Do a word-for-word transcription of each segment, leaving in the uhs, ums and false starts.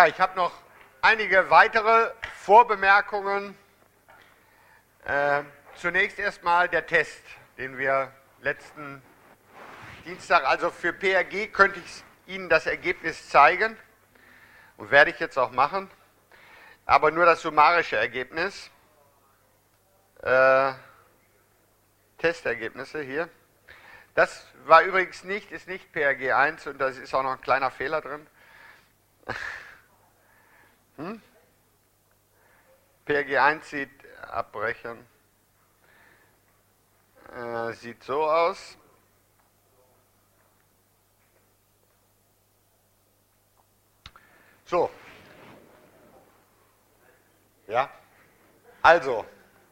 Ja, ich habe noch einige weitere Vorbemerkungen. Äh, zunächst erstmal der Test, den wir letzten Dienstag, also für P R G könnte ich Ihnen das Ergebnis zeigen und werde ich jetzt auch machen, aber nur das summarische Ergebnis. Äh, Testergebnisse hier. Das war übrigens nicht, ist nicht P R G eins und da ist auch noch ein kleiner Fehler drin. hm? P R G eins sieht abbrechen. Äh, sieht so aus. So. Ja. Also.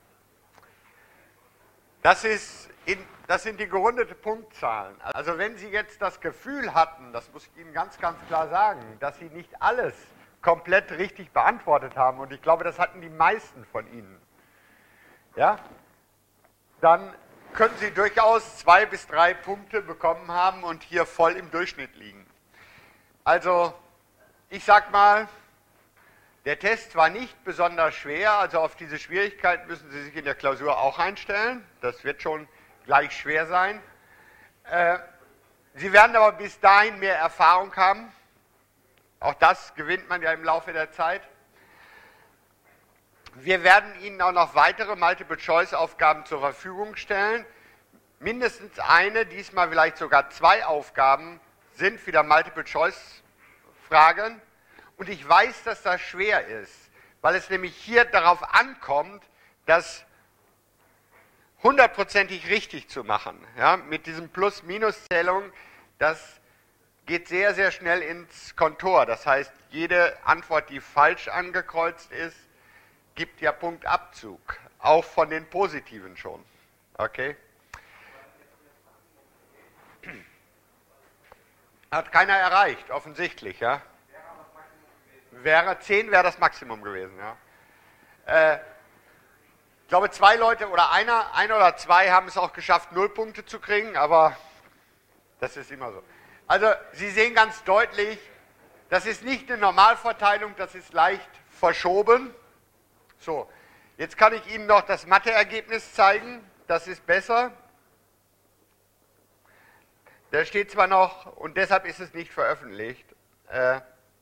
Das ist in, das sind die gerundeten Punktzahlen. Also wenn Sie jetzt das Gefühl hatten, das muss ich Ihnen ganz, ganz klar sagen, dass Sie nicht alles komplett richtig beantwortet haben, und ich glaube, das hatten die meisten von Ihnen, ja, dann können Sie durchaus zwei bis drei Punkte bekommen haben und hier voll im Durchschnitt liegen. Also, ich sag mal, der Test war nicht besonders schwer, also auf diese Schwierigkeit müssen Sie sich in der Klausur auch einstellen. Das wird schon gleich schwer sein. Äh, Sie werden aber bis dahin mehr Erfahrung haben. Auch das gewinnt man ja im Laufe der Zeit. Wir werden Ihnen auch noch weitere Multiple-Choice-Aufgaben zur Verfügung stellen. Mindestens eine, diesmal vielleicht sogar zwei Aufgaben sind wieder Multiple-Choice-Fragen. Und ich weiß, dass das schwer ist, weil es nämlich hier darauf ankommt, das hundertprozentig richtig zu machen. Ja, mit diesem Plus-Minus-Zählung, das geht sehr, sehr schnell ins Kontor. Das heißt, jede Antwort, die falsch angekreuzt ist, gibt ja Punktabzug. Auch von den positiven schon. Okay? Hat keiner erreicht, offensichtlich, ja? Wäre zehn wäre das Maximum gewesen, ja. Äh, ich glaube, zwei Leute oder einer, ein oder zwei haben es auch geschafft, null Punkte zu kriegen, aber das ist immer so. Also, Sie sehen ganz deutlich, das ist nicht eine Normalverteilung, das ist leicht verschoben. So, jetzt kann ich Ihnen noch das Mathe-Ergebnis zeigen, das ist besser. Da steht zwar noch, und deshalb ist es nicht veröffentlicht, äh,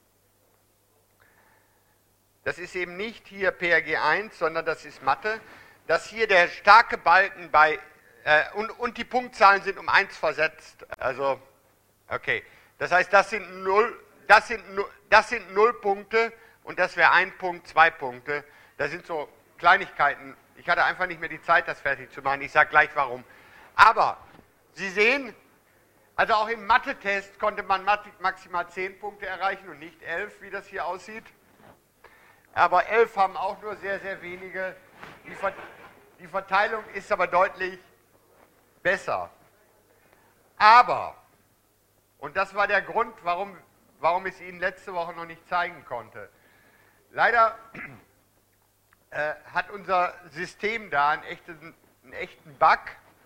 das ist eben nicht hier P R G eins, sondern das ist Mathe. Dass hier der starke Balken bei, äh, und, und die Punktzahlen sind um eins versetzt. Also, okay. Das heißt, das sind null, das sind, das sind null Punkte und das wäre ein Punkt, zwei Punkte. Das sind so Kleinigkeiten. Ich hatte einfach nicht mehr die Zeit, das fertig zu machen. Ich sage gleich warum. Aber, Sie sehen, also auch im Mathe-Test konnte man maximal zehn Punkte erreichen und nicht elf, wie das hier aussieht. Aber elf haben auch nur sehr, sehr wenige. Die, Ver die Verteilung ist aber deutlich besser. Aber, und das war der Grund, warum, warum ich es Ihnen letzte Woche noch nicht zeigen konnte. Leider äh, hat unser System da einen echten, einen echten Bug,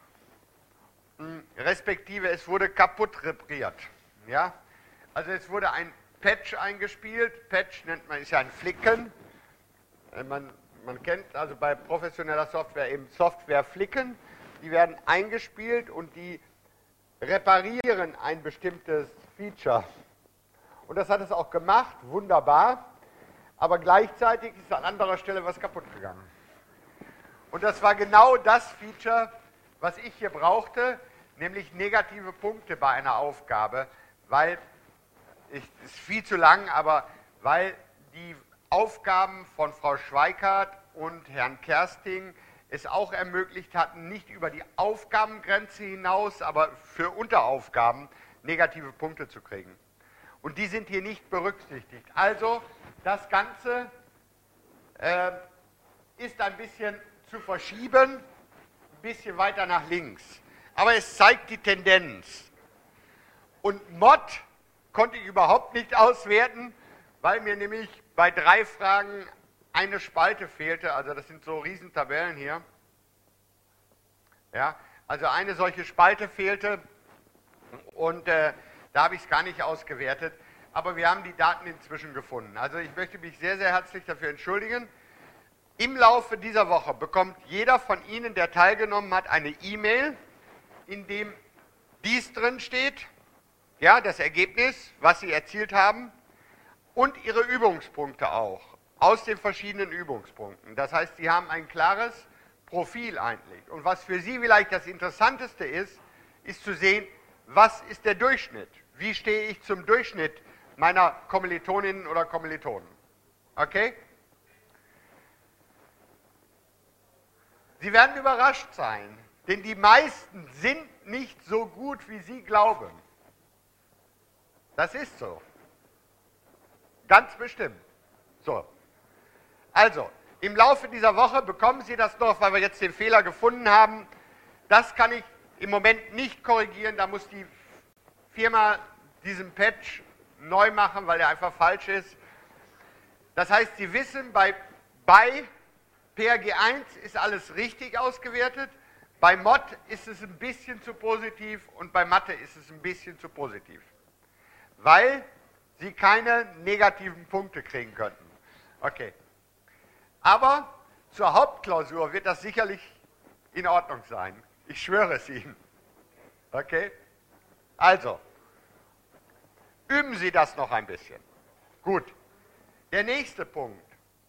respektive es wurde kaputt repariert. Ja? Also es wurde ein Patch eingespielt. Patch nennt man, ist ja ein Flicken. Man, man kennt also bei professioneller Software eben Software-Flicken. Die werden eingespielt und die reparieren ein bestimmtes Feature. Und das hat es auch gemacht, wunderbar. Aber gleichzeitig ist an anderer Stelle was kaputt gegangen. Und das war genau das Feature, was ich hier brauchte, nämlich negative Punkte bei einer Aufgabe, weil ist viel zu lang, aber weil die Aufgaben von Frau Schweikart und Herrn Kersting es auch ermöglicht hatten, nicht über die Aufgabengrenze hinaus, aber für Unteraufgaben negative Punkte zu kriegen. Und die sind hier nicht berücksichtigt. Also das Ganze äh, ist ein bisschen zu verschieben, ein bisschen weiter nach links. Aber es zeigt die Tendenz. Und Mod konnte ich überhaupt nicht auswerten, weil mir nämlich bei drei Fragen eine Spalte fehlte. Also das sind so Riesentabellen hier. Ja, also eine solche Spalte fehlte und äh, da habe ich es gar nicht ausgewertet. aber wir haben die Daten inzwischen gefunden. Also ich möchte mich sehr, sehr herzlich dafür entschuldigen. Im Laufe dieser Woche bekommt jeder von Ihnen, der teilgenommen hat, eine E-Mail, in dem dies drin steht, ja, das Ergebnis, was Sie erzielt haben, und Ihre Übungspunkte auch, aus den verschiedenen Übungspunkten. Das heißt, Sie haben ein klares Profil eigentlich. Und was für Sie vielleicht das Interessanteste ist, ist zu sehen, was ist der Durchschnitt? Wie stehe ich zum Durchschnitt meiner Kommilitoninnen oder Kommilitonen? Okay? Sie werden überrascht sein, denn die meisten sind nicht so gut, wie Sie glauben. Das ist so. Ganz bestimmt. So. Also, im Laufe dieser Woche bekommen Sie das noch, weil wir jetzt den Fehler gefunden haben. Das kann ich im Moment nicht korrigieren, da muss die Firma diesen Patch neu machen, weil der einfach falsch ist. Das heißt, Sie wissen, bei, bei P R G eins ist alles richtig ausgewertet, bei Mod ist es ein bisschen zu positiv und bei Mathe ist es ein bisschen zu positiv, weil Sie keine negativen Punkte kriegen könnten. Okay. Aber zur Hauptklausur wird das sicherlich in Ordnung sein. Ich schwöre es Ihnen. Okay? Also, üben Sie das noch ein bisschen. Gut. Der nächste Punkt.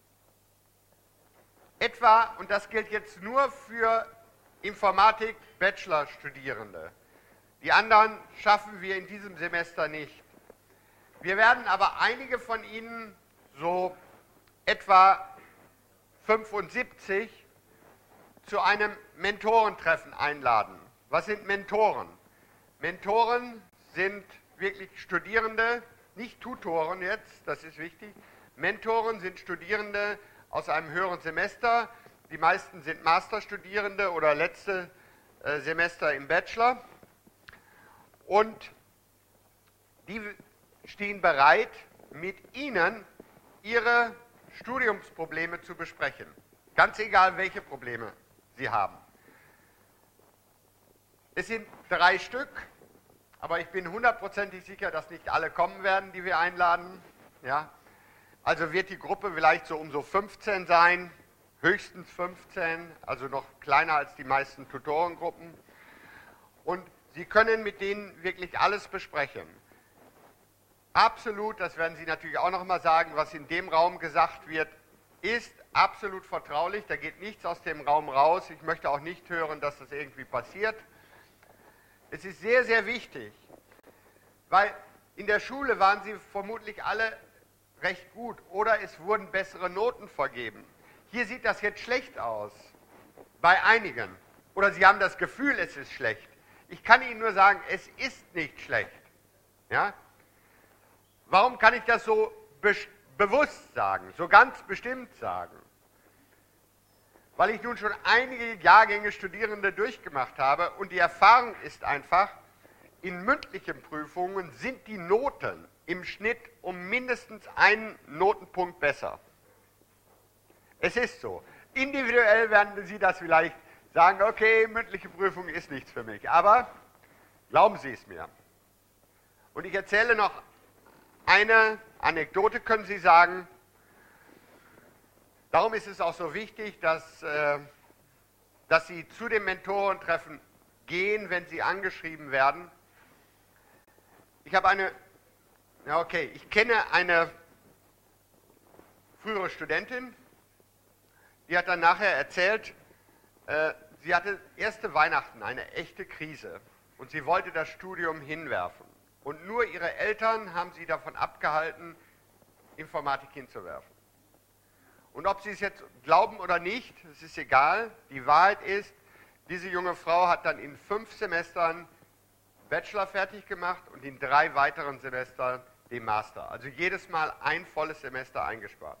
Etwa, und das gilt jetzt nur für Informatik-Bachelor-Studierende. Die anderen schaffen wir in diesem Semester nicht. Wir werden aber einige von Ihnen, so etwa fünfundsiebzig, zu einem Mentorentreffen einladen. Was sind Mentoren? Mentoren sind wirklich Studierende, nicht Tutoren jetzt, das ist wichtig. Mentoren sind Studierende aus einem höheren Semester. Die meisten sind Masterstudierende oder letzte äh, Semester im Bachelor. Und die stehen bereit, mit Ihnen Ihre Studiumsprobleme zu besprechen. Ganz egal, welche Probleme Sie haben. Es sind drei Stück, aber ich bin hundertprozentig sicher, dass nicht alle kommen werden, die wir einladen. Ja? Also wird die Gruppe vielleicht so um so fünfzehn sein, höchstens fünfzehn, also noch kleiner als die meisten Tutorengruppen. Und Sie können mit denen wirklich alles besprechen. Absolut, das werden Sie natürlich auch noch mal sagen, was in dem Raum gesagt wird, ist absolut vertraulich. Da geht nichts aus dem Raum raus. Ich möchte auch nicht hören, dass das irgendwie passiert. Es ist sehr, sehr wichtig, weil in der Schule waren Sie vermutlich alle recht gut oder es wurden bessere Noten vergeben. Hier sieht das jetzt schlecht aus, bei einigen. Oder Sie haben das Gefühl, es ist schlecht. Ich kann Ihnen nur sagen, es ist nicht schlecht. Ja? Warum kann ich das so be- bewusst sagen, so ganz bestimmt sagen? Weil ich nun schon einige Jahrgänge Studierende durchgemacht habe und die Erfahrung ist einfach, in mündlichen Prüfungen sind die Noten im Schnitt um mindestens einen Notenpunkt besser. Es ist so. Individuell werden Sie das vielleicht sagen, okay, mündliche Prüfung ist nichts für mich, aber glauben Sie es mir. Und ich erzähle noch eine Anekdote, können Sie sagen. Darum ist es auch so wichtig, dass, äh, dass Sie zu dem Mentorentreffen gehen, wenn Sie angeschrieben werden. Ich habe eine, ja okay, ich kenne eine frühere Studentin, die hat dann nachher erzählt, äh, sie hatte erste Weihnachten eine echte Krise und sie wollte das Studium hinwerfen. Und nur ihre Eltern haben sie davon abgehalten, Informatik hinzuwerfen. Und ob sie es jetzt glauben oder nicht, das ist egal. Die Wahrheit ist, diese junge Frau hat dann in fünf Semestern Bachelor fertig gemacht und in drei weiteren Semestern den Master. Also jedes Mal ein volles Semester eingespart.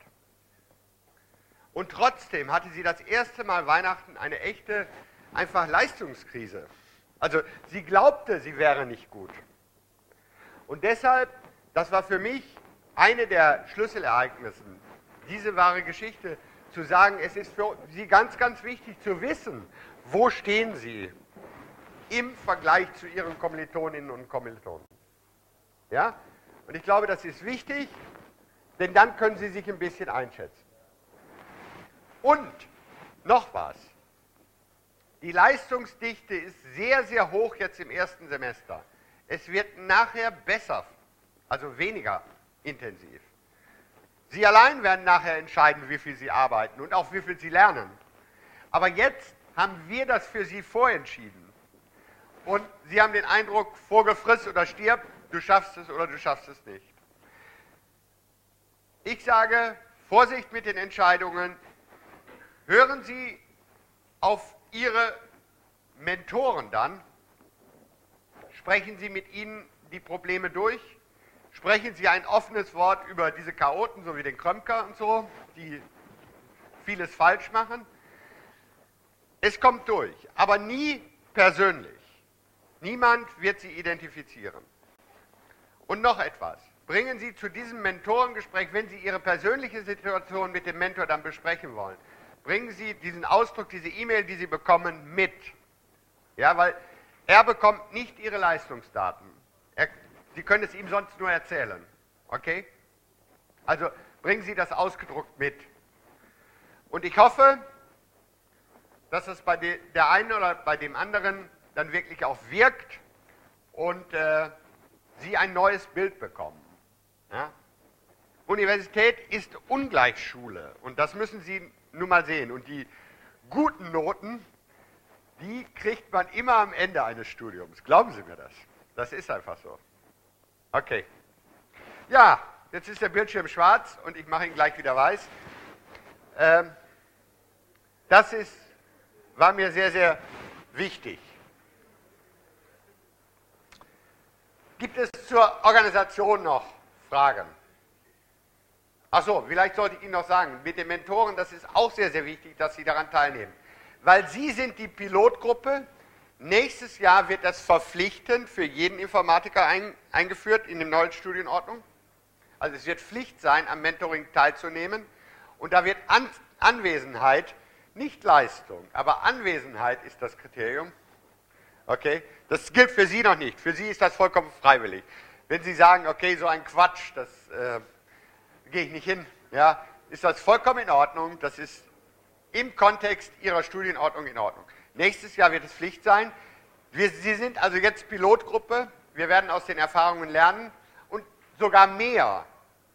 Und trotzdem hatte sie das erste Mal Weihnachten eine echte, einfach Leistungskrise. Also sie glaubte, sie wäre nicht gut. Und deshalb, das war für mich eine der Schlüsselereignisse, diese wahre Geschichte, zu sagen, es ist für Sie ganz, ganz wichtig zu wissen, wo stehen Sie im Vergleich zu Ihren Kommilitoninnen und Kommilitonen. Ja? Und ich glaube, das ist wichtig, denn dann können Sie sich ein bisschen einschätzen. Und noch was. Die Leistungsdichte ist sehr, sehr hoch jetzt im ersten Semester. Es wird nachher besser, also weniger intensiv. Sie allein werden nachher entscheiden, wie viel Sie arbeiten und auch wie viel Sie lernen. Aber jetzt haben wir das für Sie vorentschieden. Und Sie haben den Eindruck, Vogel friss oder stirb, du schaffst es oder du schaffst es nicht. Ich sage, Vorsicht mit den Entscheidungen. Hören Sie auf Ihre Mentoren dann, sprechen Sie mit ihnen die Probleme durch, sprechen Sie ein offenes Wort über diese Chaoten, so wie den Krömker und so, die vieles falsch machen. Es kommt durch, aber nie persönlich. Niemand wird Sie identifizieren. Und noch etwas. Bringen Sie zu diesem Mentorengespräch, wenn Sie Ihre persönliche Situation mit dem Mentor dann besprechen wollen, bringen Sie diesen Ausdruck, diese E-Mail, die Sie bekommen, mit. Ja, weil er bekommt nicht Ihre Leistungsdaten. Er, Sie können es ihm sonst nur erzählen. Okay? Also bringen Sie das ausgedruckt mit. Und ich hoffe, dass es bei de, der einen oder bei dem anderen dann wirklich auch wirkt und äh, Sie ein neues Bild bekommen. Ja? Universität ist Ungleichschule und das müssen Sie nun mal sehen. Und die guten Noten, die kriegt man immer am Ende eines Studiums. Glauben Sie mir das? Das ist einfach so. Okay. Ja, jetzt ist der Bildschirm schwarz und ich mache ihn gleich wieder weiß. Ähm, das ist, war mir sehr, sehr wichtig. Gibt es zur Organisation noch Fragen? Achso, vielleicht sollte ich Ihnen noch sagen, mit den Mentoren, das ist auch sehr, sehr wichtig, dass Sie daran teilnehmen. Weil Sie sind die Pilotgruppe. Nächstes Jahr wird das verpflichtend für jeden Informatiker ein, eingeführt in der neuen Studienordnung. Also es wird Pflicht sein, am Mentoring teilzunehmen. Und da wird An Anwesenheit, nicht Leistung, aber Anwesenheit ist das Kriterium. Okay, das gilt für Sie noch nicht. Für Sie ist das vollkommen freiwillig. Wenn Sie sagen, okay, so ein Quatsch, das äh, gehe ich nicht hin, ja, ist das vollkommen in Ordnung. Das ist im Kontext Ihrer Studienordnung in Ordnung. Nächstes Jahr wird es Pflicht sein. Wir, Sie sind also jetzt Pilotgruppe. Wir werden aus den Erfahrungen lernen und sogar mehr.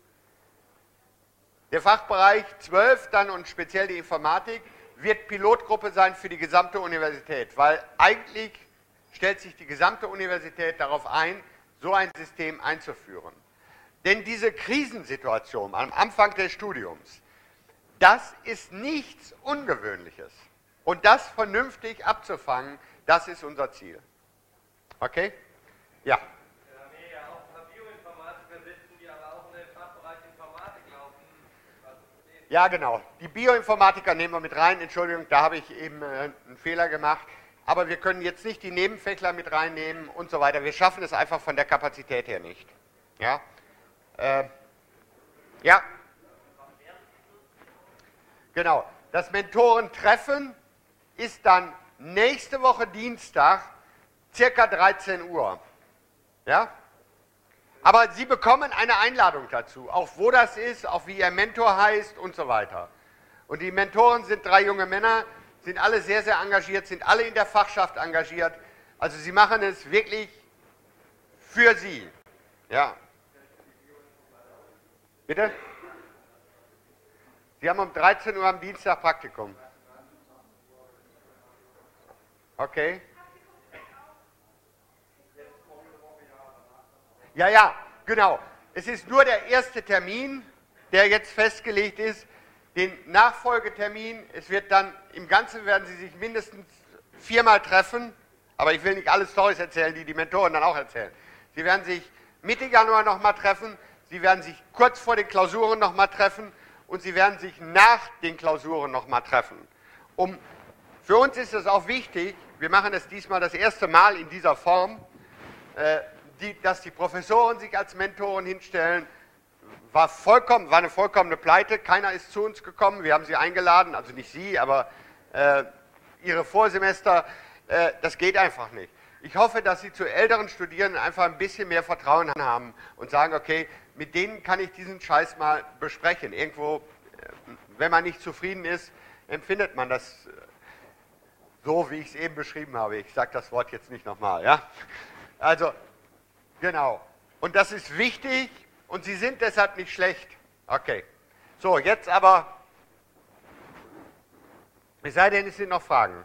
Der Fachbereich zwölf dann und speziell die Informatik wird Pilotgruppe sein für die gesamte Universität, weil eigentlich stellt sich die gesamte Universität darauf ein, so ein System einzuführen. Denn diese Krisensituation am Anfang des Studiums, das ist nichts Ungewöhnliches. Und das vernünftig abzufangen, das ist unser Ziel. Okay? Ja. Ja, auch ein paar Bioinformatiker sitzen, die aber auch in den Fachbereich Informatik laufen. Ja, genau. Die Bioinformatiker nehmen wir mit rein. Entschuldigung, da habe ich eben äh, einen Fehler gemacht. Aber wir können jetzt nicht die Nebenfächler mit reinnehmen und so weiter. Wir schaffen es einfach von der Kapazität her nicht. Ja. Äh, ja. Genau. Das Mentorentreffen ist dann nächste Woche Dienstag, circa dreizehn Uhr. Ja? Aber Sie bekommen eine Einladung dazu, auch wo das ist, auch wie Ihr Mentor heißt und so weiter. Und die Mentoren sind drei junge Männer, sind alle sehr, sehr engagiert, sind alle in der Fachschaft engagiert. Also Sie machen es wirklich für Sie. Ja. Bitte? Sie haben um dreizehn Uhr am Dienstag Praktikum. Okay. Ja, ja, genau. Es ist nur der erste Termin, der jetzt festgelegt ist. Den Nachfolgetermin, es wird dann, im Ganzen werden Sie sich mindestens viermal treffen, aber ich will nicht alle Storys erzählen, die die Mentoren dann auch erzählen. Sie werden sich Mitte Januar nochmal treffen, Sie werden sich kurz vor den Klausuren nochmal treffen und Sie werden sich nach den Klausuren nochmal treffen. Um, für uns ist es auch wichtig, wir machen es diesmal das erste Mal in dieser Form, äh, die, dass die Professoren sich als Mentoren hinstellen. War, vollkommen, war eine vollkommene Pleite, keiner ist zu uns gekommen, wir haben sie eingeladen, also nicht Sie, aber äh, Ihre Vorsemester, äh, das geht einfach nicht. Ich hoffe, dass Sie zu älteren Studierenden einfach ein bisschen mehr Vertrauen haben und sagen, okay, mit denen kann ich diesen Scheiß mal besprechen. Irgendwo, wenn man nicht zufrieden ist, empfindet man das so, wie ich es eben beschrieben habe. Ich sage das Wort jetzt nicht nochmal, ja? Also, genau. Und das ist wichtig und Sie sind deshalb nicht schlecht. Okay. So, jetzt aber, es sei denn, es sind noch Fragen.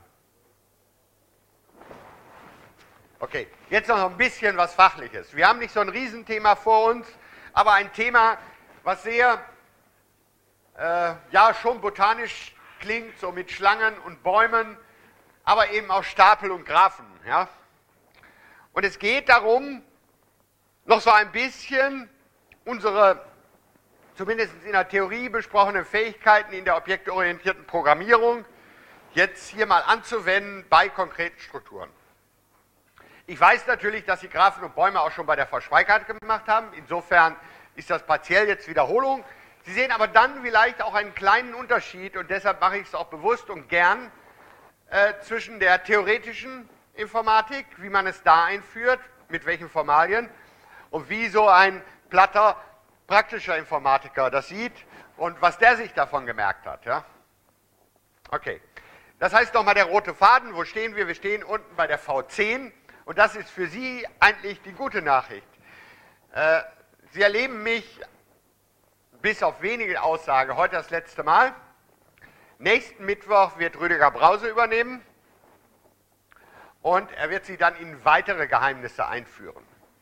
Okay, jetzt noch ein bisschen was Fachliches. Wir haben nicht so ein Riesenthema vor uns, aber ein Thema, was sehr, äh, ja, schon botanisch klingt, so mit Schlangen und Bäumen, aber eben auch Stapel und Graphen. Ja? Und es geht darum, noch so ein bisschen unsere, zumindest in der Theorie besprochenen Fähigkeiten in der objektorientierten Programmierung jetzt hier mal anzuwenden bei konkreten Strukturen. Ich weiß natürlich, dass Sie Graphen und Bäume auch schon bei der Frau Schweikart gemacht haben. Insofern ist das partiell jetzt Wiederholung. Sie sehen aber dann vielleicht auch einen kleinen Unterschied und deshalb mache ich es auch bewusst und gern äh, zwischen der theoretischen Informatik, wie man es da einführt, mit welchen Formalien und wie so ein platter praktischer Informatiker das sieht und was der sich davon gemerkt hat. Ja? Okay, das heißt nochmal der rote Faden. Wo stehen wir? Wir stehen unten bei der V zehn. Und das ist für Sie eigentlich die gute Nachricht. Äh, Sie erleben mich, bis auf wenige Aussage, heute das letzte Mal. Nächsten Mittwoch wird Rüdiger Brause übernehmen und er wird Sie dann in weitere Geheimnisse einführen.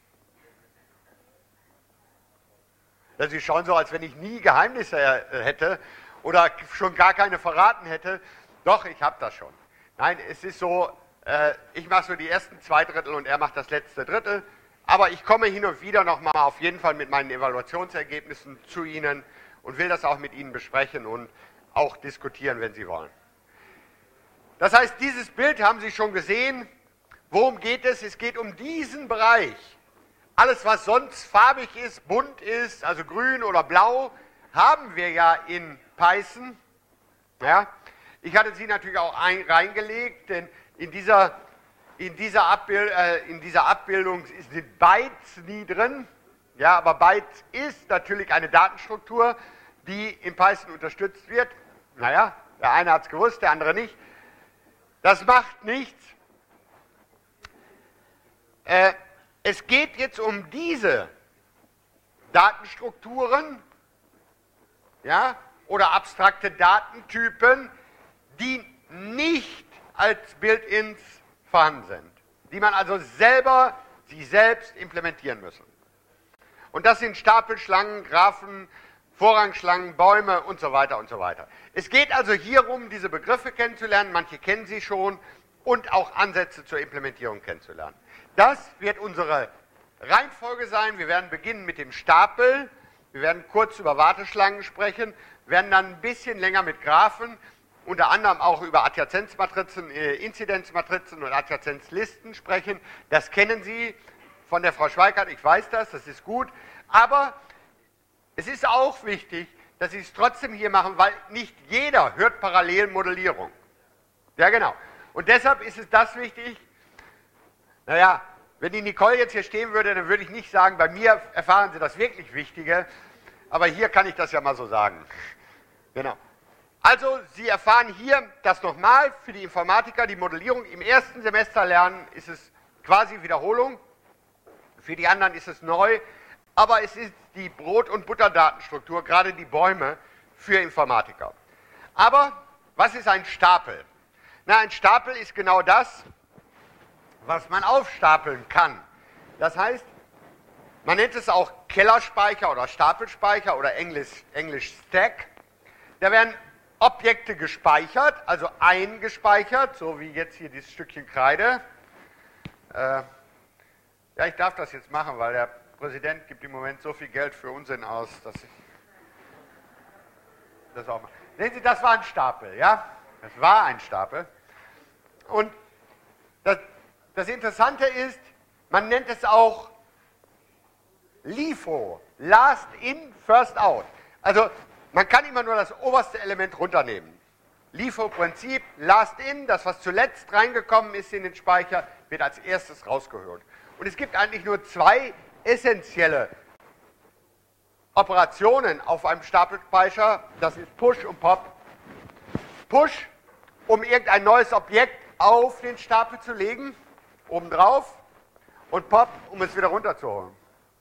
Ja, Sie schauen so, als wenn ich nie Geheimnisse hätte oder schon gar keine verraten hätte. Doch, ich habe das schon. Nein, es ist so, ich mache so die ersten zwei Drittel und er macht das letzte Drittel. Aber ich komme hin und wieder nochmal auf jeden Fall mit meinen Evaluationsergebnissen zu Ihnen und will das auch mit Ihnen besprechen und auch diskutieren, wenn Sie wollen. Das heißt, dieses Bild haben Sie schon gesehen. Worum geht es? Es geht um diesen Bereich. Alles, was sonst farbig ist, bunt ist, also grün oder blau, haben wir ja in Python. Ja? Ich hatte sie natürlich auch ein, reingelegt, denn in dieser, in, dieser Abbild, äh, in dieser Abbildung sind Bytes nie drin. Ja, aber Bytes ist natürlich eine Datenstruktur, die in Python unterstützt wird. Naja, der eine hat es gewusst, der andere nicht. Das macht nichts. Äh, es geht jetzt um diese Datenstrukturen, ja, oder abstrakte Datentypen, die nicht als Build-ins vorhanden sind, die man also selber, sie selbst implementieren müssen. Und das sind Stapelschlangen, Graphen, Vorrangschlangen, Bäume und so weiter und so weiter. Es geht also hierum, diese Begriffe kennenzulernen, manche kennen sie schon, und auch Ansätze zur Implementierung kennenzulernen. Das wird unsere Reihenfolge sein. Wir werden beginnen mit dem Stapel, wir werden kurz über Warteschlangen sprechen, werden dann ein bisschen länger mit Graphen, unter anderem auch über Adjazenzmatrizen, äh, Inzidenzmatrizen und Adjazenzlisten sprechen. Das kennen Sie von der Frau Schweikart, ich weiß das, das ist gut. Aber es ist auch wichtig, dass Sie es trotzdem hier machen, weil nicht jeder hört Parallelmodellierung. Ja, genau. Und deshalb ist es das wichtig. Naja, wenn die Nicole jetzt hier stehen würde, dann würde ich nicht sagen, bei mir erfahren Sie das wirklich Wichtige. Aber hier kann ich das ja mal so sagen. Genau. Also, Sie erfahren hier das nochmal für die Informatiker, die Modellierung im ersten Semester lernen, ist es quasi Wiederholung. Für die anderen ist es neu. Aber es ist die Brot- und Butterdatenstruktur, gerade die Bäume, für Informatiker. Aber was ist ein Stapel? Na, ein Stapel ist genau das, was man aufstapeln kann. Das heißt, man nennt es auch Kellerspeicher oder Stapelspeicher oder Englisch, Englisch Stack. Da werden Objekte gespeichert, also eingespeichert, so wie jetzt hier dieses Stückchen Kreide. Äh, ja, ich darf das jetzt machen, weil der Präsident gibt im Moment so viel Geld für Unsinn aus, dass ich das auch mache. Sehen Sie, das war ein Stapel, ja? Das war ein Stapel. Und das, das Interessante ist, man nennt es auch LIFO, Last In, First Out. Also man kann immer nur das oberste Element runternehmen. LIFO-Prinzip, Last in, das was zuletzt reingekommen ist in den Speicher, wird als erstes rausgeholt. Und es gibt eigentlich nur zwei essentielle Operationen auf einem Stapelspeicher, das ist Push und Pop. Push, um irgendein neues Objekt auf den Stapel zu legen, obendrauf, und Pop, um es wieder runterzuholen.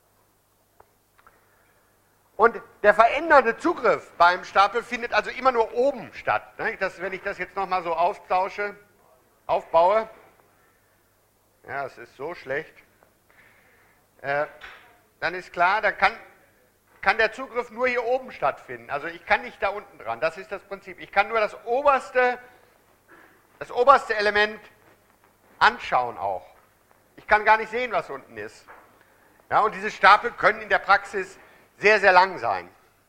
Und der verändernde Zugriff beim Stapel findet also immer nur oben statt. Das, wenn ich das jetzt nochmal so auftausche, aufbaue, ja, es ist so schlecht, äh, dann ist klar, da kann, kann der Zugriff nur hier oben stattfinden. Also ich kann nicht da unten dran, das ist das Prinzip. Ich kann nur das oberste, das oberste Element anschauen auch. Ich kann gar nicht sehen, was unten ist. Ja, und diese Stapel können in der Praxis sehr, sehr lang sein.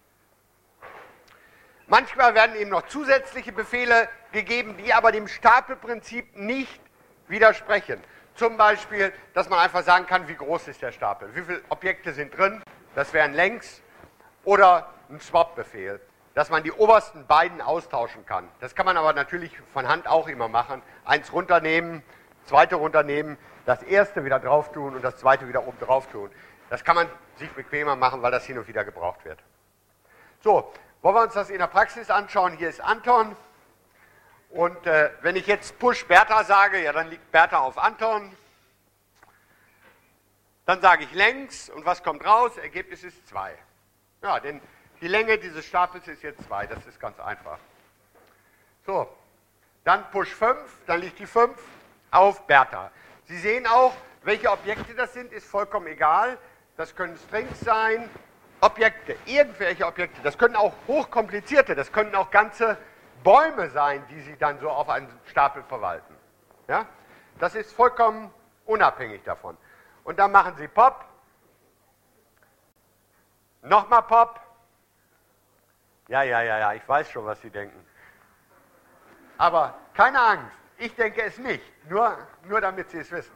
Manchmal werden eben noch zusätzliche Befehle gegeben, die aber dem Stapelprinzip nicht widersprechen. Zum Beispiel, dass man einfach sagen kann, wie groß ist der Stapel, wie viele Objekte sind drin, das wären Längs, oder ein Swap-Befehl, dass man die obersten beiden austauschen kann. Das kann man aber natürlich von Hand auch immer machen. Eins runternehmen, zweite runternehmen, das erste wieder drauf tun und das zweite wieder oben drauf tun. Das kann man sich bequemer machen, weil das hin und wieder gebraucht wird. So, wollen wir uns das in der Praxis anschauen. Hier ist Anton. Und äh, wenn ich jetzt Push Bertha sage, ja, dann liegt Bertha auf Anton. Dann sage ich längs und was kommt raus? Ergebnis ist zwei. Ja, denn die Länge dieses Stapels ist jetzt zwei. Das ist ganz einfach. So, dann Push fünf, dann liegt die fünf auf Bertha. Sie sehen auch, welche Objekte das sind, ist vollkommen egal. Das können Strings sein, Objekte, irgendwelche Objekte. Das können auch hochkomplizierte, das können auch ganze Bäume sein, die Sie dann so auf einem Stapel verwalten. Ja? Das ist vollkommen unabhängig davon. Und dann machen Sie Pop, nochmal Pop. Ja, ja, ja, ja, ich weiß schon, was Sie denken. Aber keine Angst, ich denke es nicht, nur, nur damit Sie es wissen.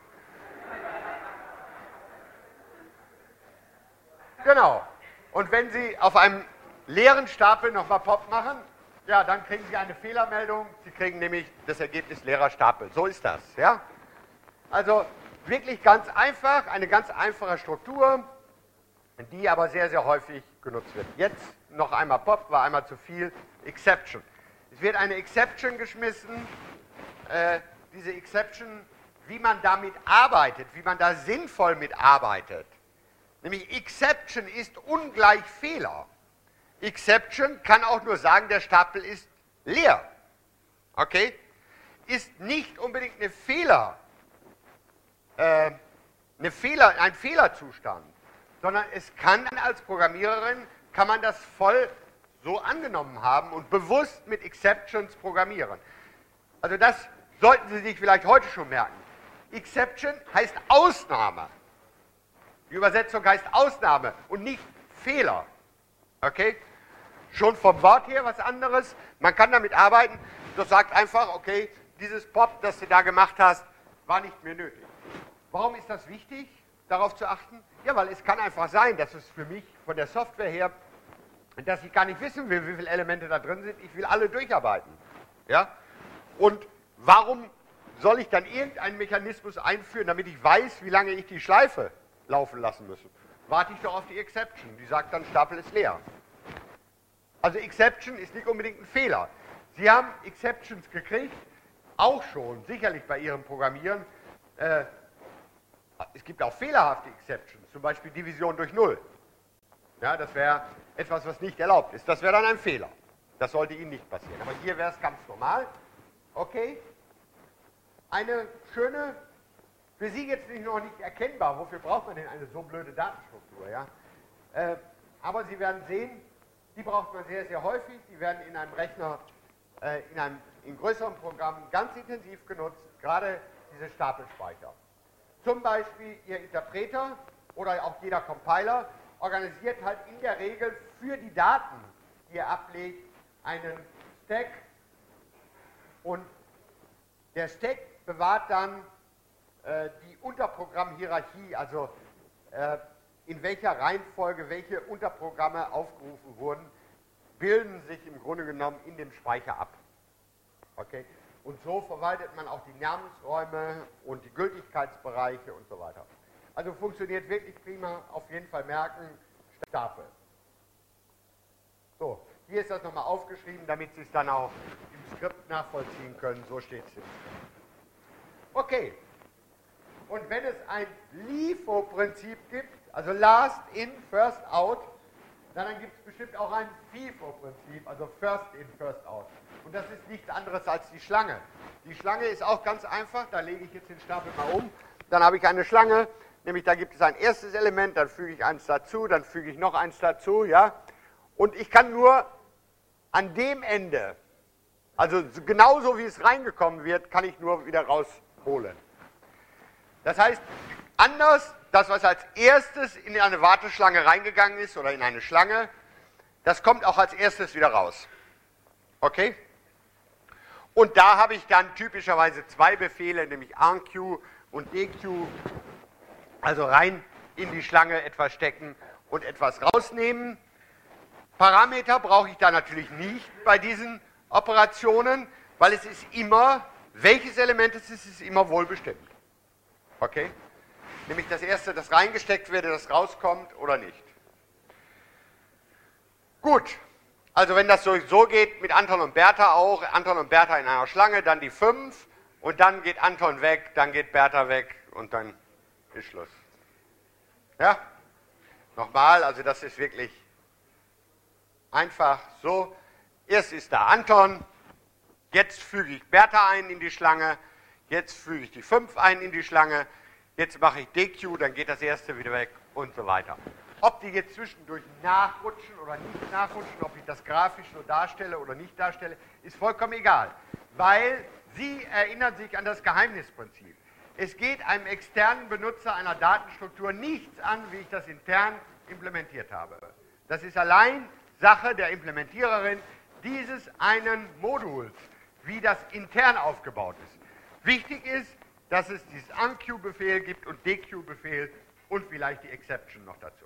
Genau. Und wenn Sie auf einem leeren Stapel nochmal Pop machen, ja, dann kriegen Sie eine Fehlermeldung. Sie kriegen nämlich das Ergebnis leerer Stapel. So ist das. Ja? Also wirklich ganz einfach, eine ganz einfache Struktur, die aber sehr, sehr häufig genutzt wird. Jetzt noch einmal Pop, war einmal zu viel. Exception. Es wird eine Exception geschmissen. Äh, diese Exception, wie man damit arbeitet, wie man da sinnvoll mitarbeitet. Nämlich Exception ist ungleich Fehler. Exception kann auch nur sagen, der Stapel ist leer. Okay? Ist nicht unbedingt eine Fehler, äh, eine Fehler, ein Fehlerzustand, sondern es kann als Programmiererin, kann man das voll so angenommen haben und bewusst mit Exceptions programmieren. Also das sollten Sie sich vielleicht heute schon merken. Exception heißt Ausnahme. Die Übersetzung heißt Ausnahme und nicht Fehler. Okay? Schon vom Wort her was anderes. Man kann damit arbeiten. Das sagt einfach, okay, dieses Pop, das du da gemacht hast, war nicht mehr nötig. Warum ist das wichtig, darauf zu achten? Ja, weil es kann einfach sein, dass es für mich von der Software her, dass ich gar nicht wissen will, wie viele Elemente da drin sind. Ich will alle durcharbeiten. Ja? Und warum soll ich dann irgendeinen Mechanismus einführen, damit ich weiß, wie lange ich die Schleife laufen lassen müssen? Warte ich doch auf die Exception, die sagt dann, Stapel ist leer. Also Exception ist nicht unbedingt ein Fehler. Sie haben Exceptions gekriegt, auch schon, sicherlich bei Ihrem Programmieren. Äh, es gibt auch fehlerhafte Exceptions, zum Beispiel Division durch Null. Ja, das wäre etwas, was nicht erlaubt ist. Das wäre dann ein Fehler. Das sollte Ihnen nicht passieren. Aber hier wäre es ganz normal. Okay, eine schöne, für Sie jetzt nicht noch nicht erkennbar, wofür braucht man denn eine so blöde Datenstruktur? Ja? Äh, aber Sie werden sehen, die braucht man sehr, sehr häufig. Die werden in einem Rechner, äh, in einem in größeren Programmen ganz intensiv genutzt, gerade diese Stapelspeicher. Zum Beispiel Ihr Interpreter oder auch jeder Compiler organisiert halt in der Regel für die Daten, die er ablegt, einen Stack, und der Stack bewahrt dann äh, die Unterprogrammhierarchie, also äh, in welcher Reihenfolge welche Unterprogramme aufgerufen wurden, bilden sich im Grunde genommen in dem Speicher ab. Okay? Und so verwaltet man auch die Namensräume und die Gültigkeitsbereiche und so weiter. Also funktioniert wirklich prima, auf jeden Fall merken, Stapel. So, hier ist das nochmal aufgeschrieben, damit Sie es dann auch im Skript nachvollziehen können. So steht es im Skript. Okay. Und wenn es ein LIFO-Prinzip gibt, also Last in, First out, dann gibt es bestimmt auch ein FIFO-Prinzip, also First in, First out. Und das ist nichts anderes als die Schlange. Die Schlange ist auch ganz einfach, da lege ich jetzt den Stapel mal um. Dann habe ich eine Schlange, nämlich da gibt es ein erstes Element, dann füge ich eins dazu, dann füge ich noch eins dazu, ja. Und ich kann nur an dem Ende, also genauso wie es reingekommen wird, kann ich nur wieder rausholen. Das heißt, anders, das was als erstes in eine Warteschlange reingegangen ist oder in eine Schlange, das kommt auch als erstes wieder raus. Okay? Und da habe ich dann typischerweise zwei Befehle, nämlich unq und deq, also rein in die Schlange etwas stecken und etwas rausnehmen. Parameter brauche ich da natürlich nicht bei diesen Operationen, weil es ist immer, welches Element es ist, ist immer wohlbestimmt. Okay? Nämlich das erste, das reingesteckt wird, das rauskommt oder nicht. Gut, also wenn das so, so geht mit Anton und Bertha auch, Anton und Bertha in einer Schlange, dann die fünf und dann geht Anton weg, dann geht Bertha weg und dann ist Schluss. Ja? Nochmal, also das ist wirklich einfach so. Erst ist da Anton, jetzt füge ich Bertha ein in die Schlange, jetzt füge ich die fünf ein in die Schlange, jetzt mache ich deq, dann geht das erste wieder weg und so weiter. Ob die jetzt zwischendurch nachrutschen oder nicht nachrutschen, ob ich das grafisch so darstelle oder nicht darstelle, ist vollkommen egal, weil Sie erinnern sich an das Geheimnisprinzip. Es geht einem externen Benutzer einer Datenstruktur nichts an, wie ich das intern implementiert habe. Das ist allein Sache der Implementiererin dieses einen Moduls, wie das intern aufgebaut ist. Wichtig ist, dass es dieses unq-Befehl gibt und deq-Befehl und vielleicht die Exception noch dazu.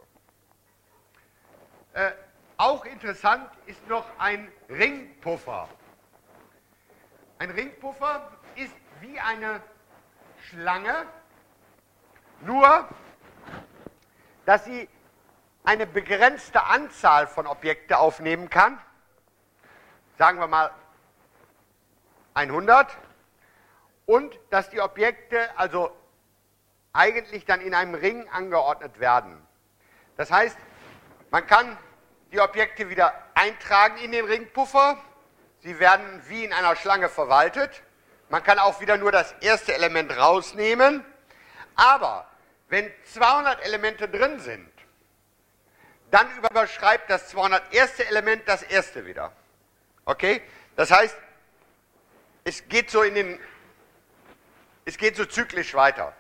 Äh, auch interessant ist noch ein Ringpuffer. Ein Ringpuffer ist wie eine Schlange, nur dass sie eine begrenzte Anzahl von Objekten aufnehmen kann. Sagen wir mal hundert. Und dass die Objekte also eigentlich dann in einem Ring angeordnet werden. Das heißt, man kann die Objekte wieder eintragen in den Ringpuffer. Sie werden wie in einer Schlange verwaltet. Man kann auch wieder nur das erste Element rausnehmen. Aber wenn zweihundert Elemente drin sind, dann überschreibt das zweihunderterste Element das erste wieder. Okay? Das heißt, es geht so in den Es geht so zyklisch weiter.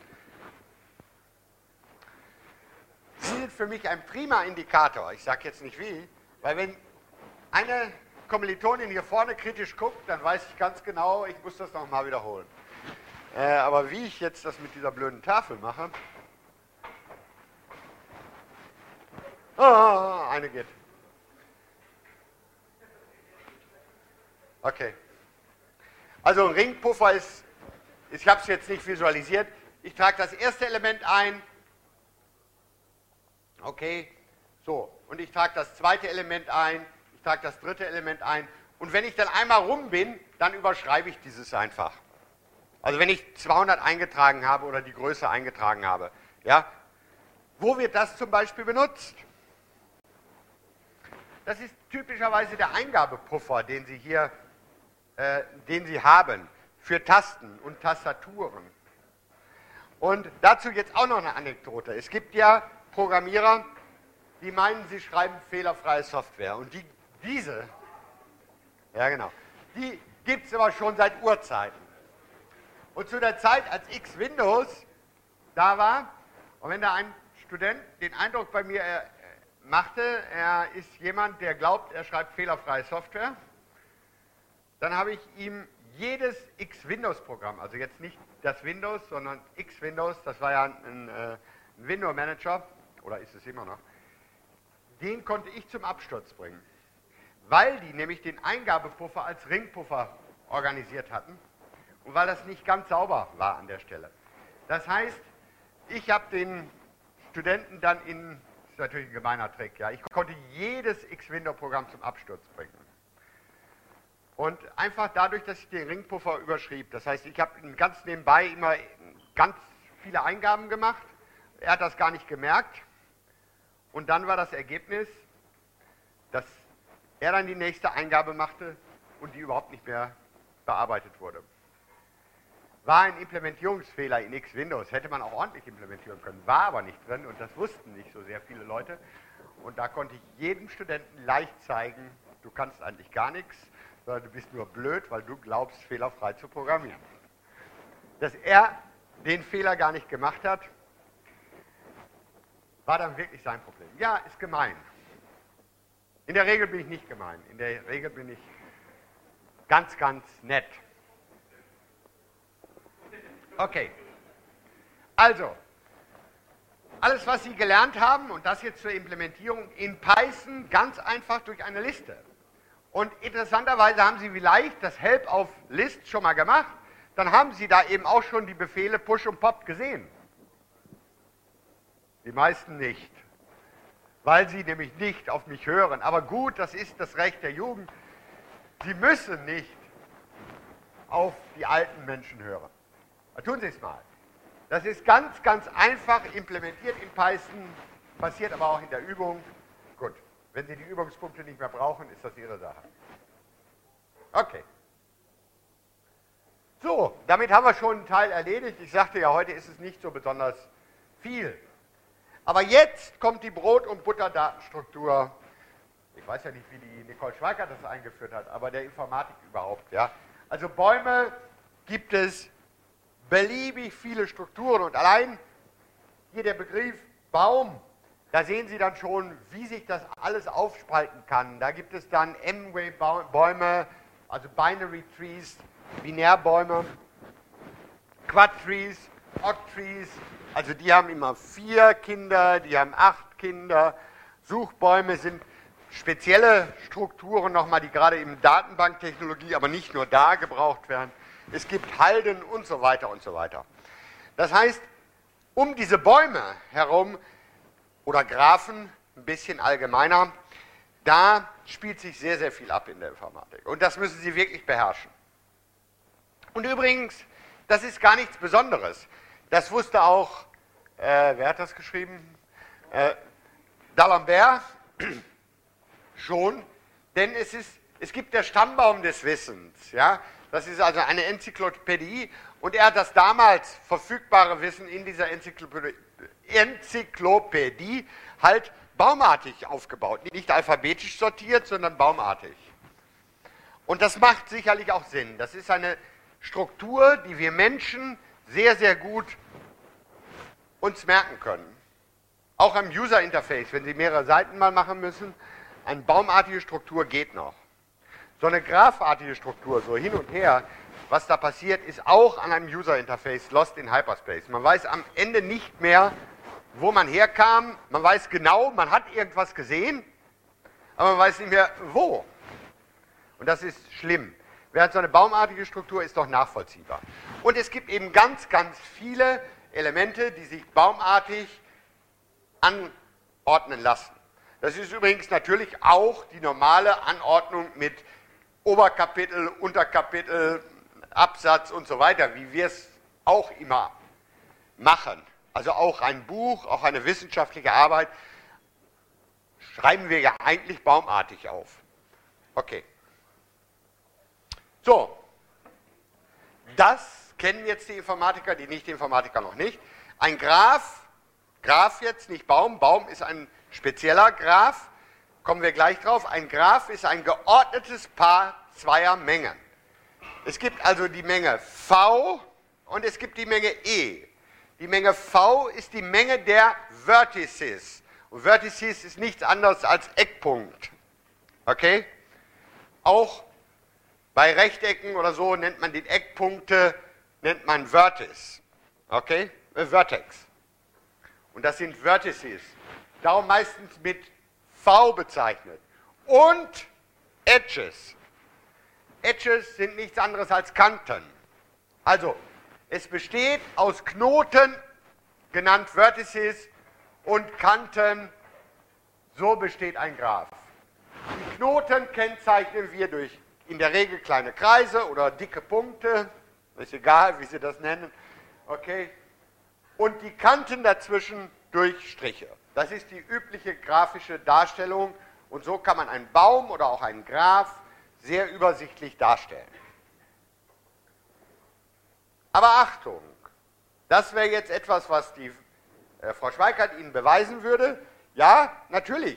Sie sind für mich ein prima Indikator, ich sage jetzt nicht wie, weil wenn eine Kommilitonin hier vorne kritisch guckt, dann weiß ich ganz genau, ich muss das nochmal wiederholen. Äh, aber wie ich jetzt das mit dieser blöden Tafel mache, oh, eine geht. Okay. Also ein Ringpuffer ist, ich habe es jetzt nicht visualisiert, ich trage das erste Element ein, okay, so, und ich trage das zweite Element ein, ich trage das dritte Element ein, und wenn ich dann einmal rum bin, dann überschreibe ich dieses einfach. Also wenn ich zweihundert eingetragen habe oder die Größe eingetragen habe, ja, wo wird das zum Beispiel benutzt? Das ist typischerweise der Eingabepuffer, den Sie hier, äh, den Sie haben für Tasten und Tastaturen. Und dazu jetzt auch noch eine Anekdote. Es gibt ja Programmierer, die meinen, sie schreiben fehlerfreie Software. Und die, diese, ja genau, die gibt es aber schon seit Urzeiten. Und zu der Zeit, als X Windows da war, und wenn da ein Student den Eindruck bei mir äh, machte, er ist jemand, der glaubt, er schreibt fehlerfreie Software, dann habe ich ihm jedes X-Windows-Programm, also jetzt nicht das Windows, sondern X-Windows, das war ja ein, äh, ein Window-Manager, oder ist es immer noch, den konnte ich zum Absturz bringen, weil die nämlich den Eingabepuffer als Ringpuffer organisiert hatten und weil das nicht ganz sauber war an der Stelle. Das heißt, ich habe den Studenten dann in, das ist natürlich ein gemeiner Trick, ja, ich konnte jedes X-Window-Programm zum Absturz bringen. Und einfach dadurch, dass ich den Ringpuffer überschrieb. Das heißt, ich habe ganz nebenbei immer ganz viele Eingaben gemacht. Er hat das gar nicht gemerkt. Und dann war das Ergebnis, dass er dann die nächste Eingabe machte und die überhaupt nicht mehr bearbeitet wurde. War ein Implementierungsfehler in X-Windows, hätte man auch ordentlich implementieren können, war aber nicht drin und das wussten nicht so sehr viele Leute. Und da konnte ich jedem Studenten leicht zeigen, du kannst eigentlich gar nichts, sondern du bist nur blöd, weil du glaubst, fehlerfrei zu programmieren. Dass er den Fehler gar nicht gemacht hat, war dann wirklich sein Problem. Ja, ist gemein. In der Regel bin ich nicht gemein. In der Regel bin ich ganz, ganz nett. Okay. Also, alles, was Sie gelernt haben, und das jetzt zur Implementierung in Python, ganz einfach durch eine Liste. Und interessanterweise haben Sie vielleicht das Help auf List schon mal gemacht, dann haben Sie da eben auch schon die Befehle Push und Pop gesehen. Die meisten nicht, weil sie nämlich nicht auf mich hören. Aber gut, das ist das Recht der Jugend. Sie müssen nicht auf die alten Menschen hören. Aber tun Sie es mal. Das ist ganz, ganz einfach implementiert in Python, passiert aber auch in der Übung. Gut, wenn Sie die Übungspunkte nicht mehr brauchen, ist das Ihre Sache. Okay. So, damit haben wir schon einen Teil erledigt. Ich sagte ja, heute ist es nicht so besonders viel. Aber jetzt kommt die Brot- und Butterdatenstruktur. Ich weiß ja nicht, wie die Nicole Schweikert das eingeführt hat, aber der Informatik überhaupt. Ja. Also Bäume gibt es beliebig viele Strukturen und allein hier der Begriff Baum, da sehen Sie dann schon, wie sich das alles aufspalten kann. Da gibt es dann M-Way-Bäume, also Binary Trees, Binärbäume, Quad-Trees, Oct-Trees, also die haben immer vier Kinder, die haben acht Kinder. Suchbäume sind spezielle Strukturen nochmal, die gerade in Datenbanktechnologie, aber nicht nur da gebraucht werden. Es gibt Halden und so weiter und so weiter. Das heißt, um diese Bäume herum, oder Graphen, ein bisschen allgemeiner, da spielt sich sehr, sehr viel ab in der Informatik. Und das müssen Sie wirklich beherrschen. Und übrigens, das ist gar nichts Besonderes. Das wusste auch, äh, wer hat das geschrieben? Äh, D'Alembert schon, denn es, ist, es gibt der Stammbaum des Wissens. Ja? Das ist also eine Enzyklopädie und er hat das damals verfügbare Wissen in dieser Enzyklopädie, Enzyklopädie halt baumartig aufgebaut. Nicht alphabetisch sortiert, sondern baumartig. Und das macht sicherlich auch Sinn. Das ist eine Struktur, die wir Menschen sehr, sehr gut uns merken können. Auch am User-Interface, wenn Sie mehrere Seiten mal machen müssen, eine baumartige Struktur geht noch. So eine graphartige Struktur, so hin und her, was da passiert, ist auch an einem User-Interface lost in Hyperspace. Man weiß am Ende nicht mehr, wo man herkam, man weiß genau, man hat irgendwas gesehen, aber man weiß nicht mehr, wo. Und das ist schlimm. Während so eine baumartige Struktur ist doch nachvollziehbar. Und es gibt eben ganz, ganz viele Elemente, die sich baumartig anordnen lassen. Das ist übrigens natürlich auch die normale Anordnung mit Oberkapitel, Unterkapitel, Absatz und so weiter, wie wir es auch immer machen. Also auch ein Buch, auch eine wissenschaftliche Arbeit, schreiben wir ja eigentlich baumartig auf. Okay. So, das kennen jetzt die Informatiker, die Nicht-Informatiker noch nicht. Ein Graph, Graph jetzt, nicht Baum, Baum ist ein spezieller Graph, kommen wir gleich drauf. Ein Graph ist ein geordnetes Paar zweier Mengen. Es gibt also die Menge V und es gibt die Menge E. Die Menge V ist die Menge der Vertices. Und Vertices ist nichts anderes als Eckpunkt. Okay? Auch bei Rechtecken oder so nennt man die Eckpunkte, nennt man Vertex. Okay? Äh, Vertex. Und das sind Vertices. Darum meistens mit V bezeichnet. Und Edges. Edges sind nichts anderes als Kanten. Also, es besteht aus Knoten, genannt Vertices, und Kanten, so besteht ein Graph. Die Knoten kennzeichnen wir durch in der Regel kleine Kreise oder dicke Punkte, ist egal, wie Sie das nennen, okay? Und die Kanten dazwischen durch Striche. Das ist die übliche grafische Darstellung und so kann man einen Baum oder auch einen Graph sehr übersichtlich darstellen. Aber Achtung, das wäre jetzt etwas, was die äh, Frau Schweikart Ihnen beweisen würde. Ja, natürlich.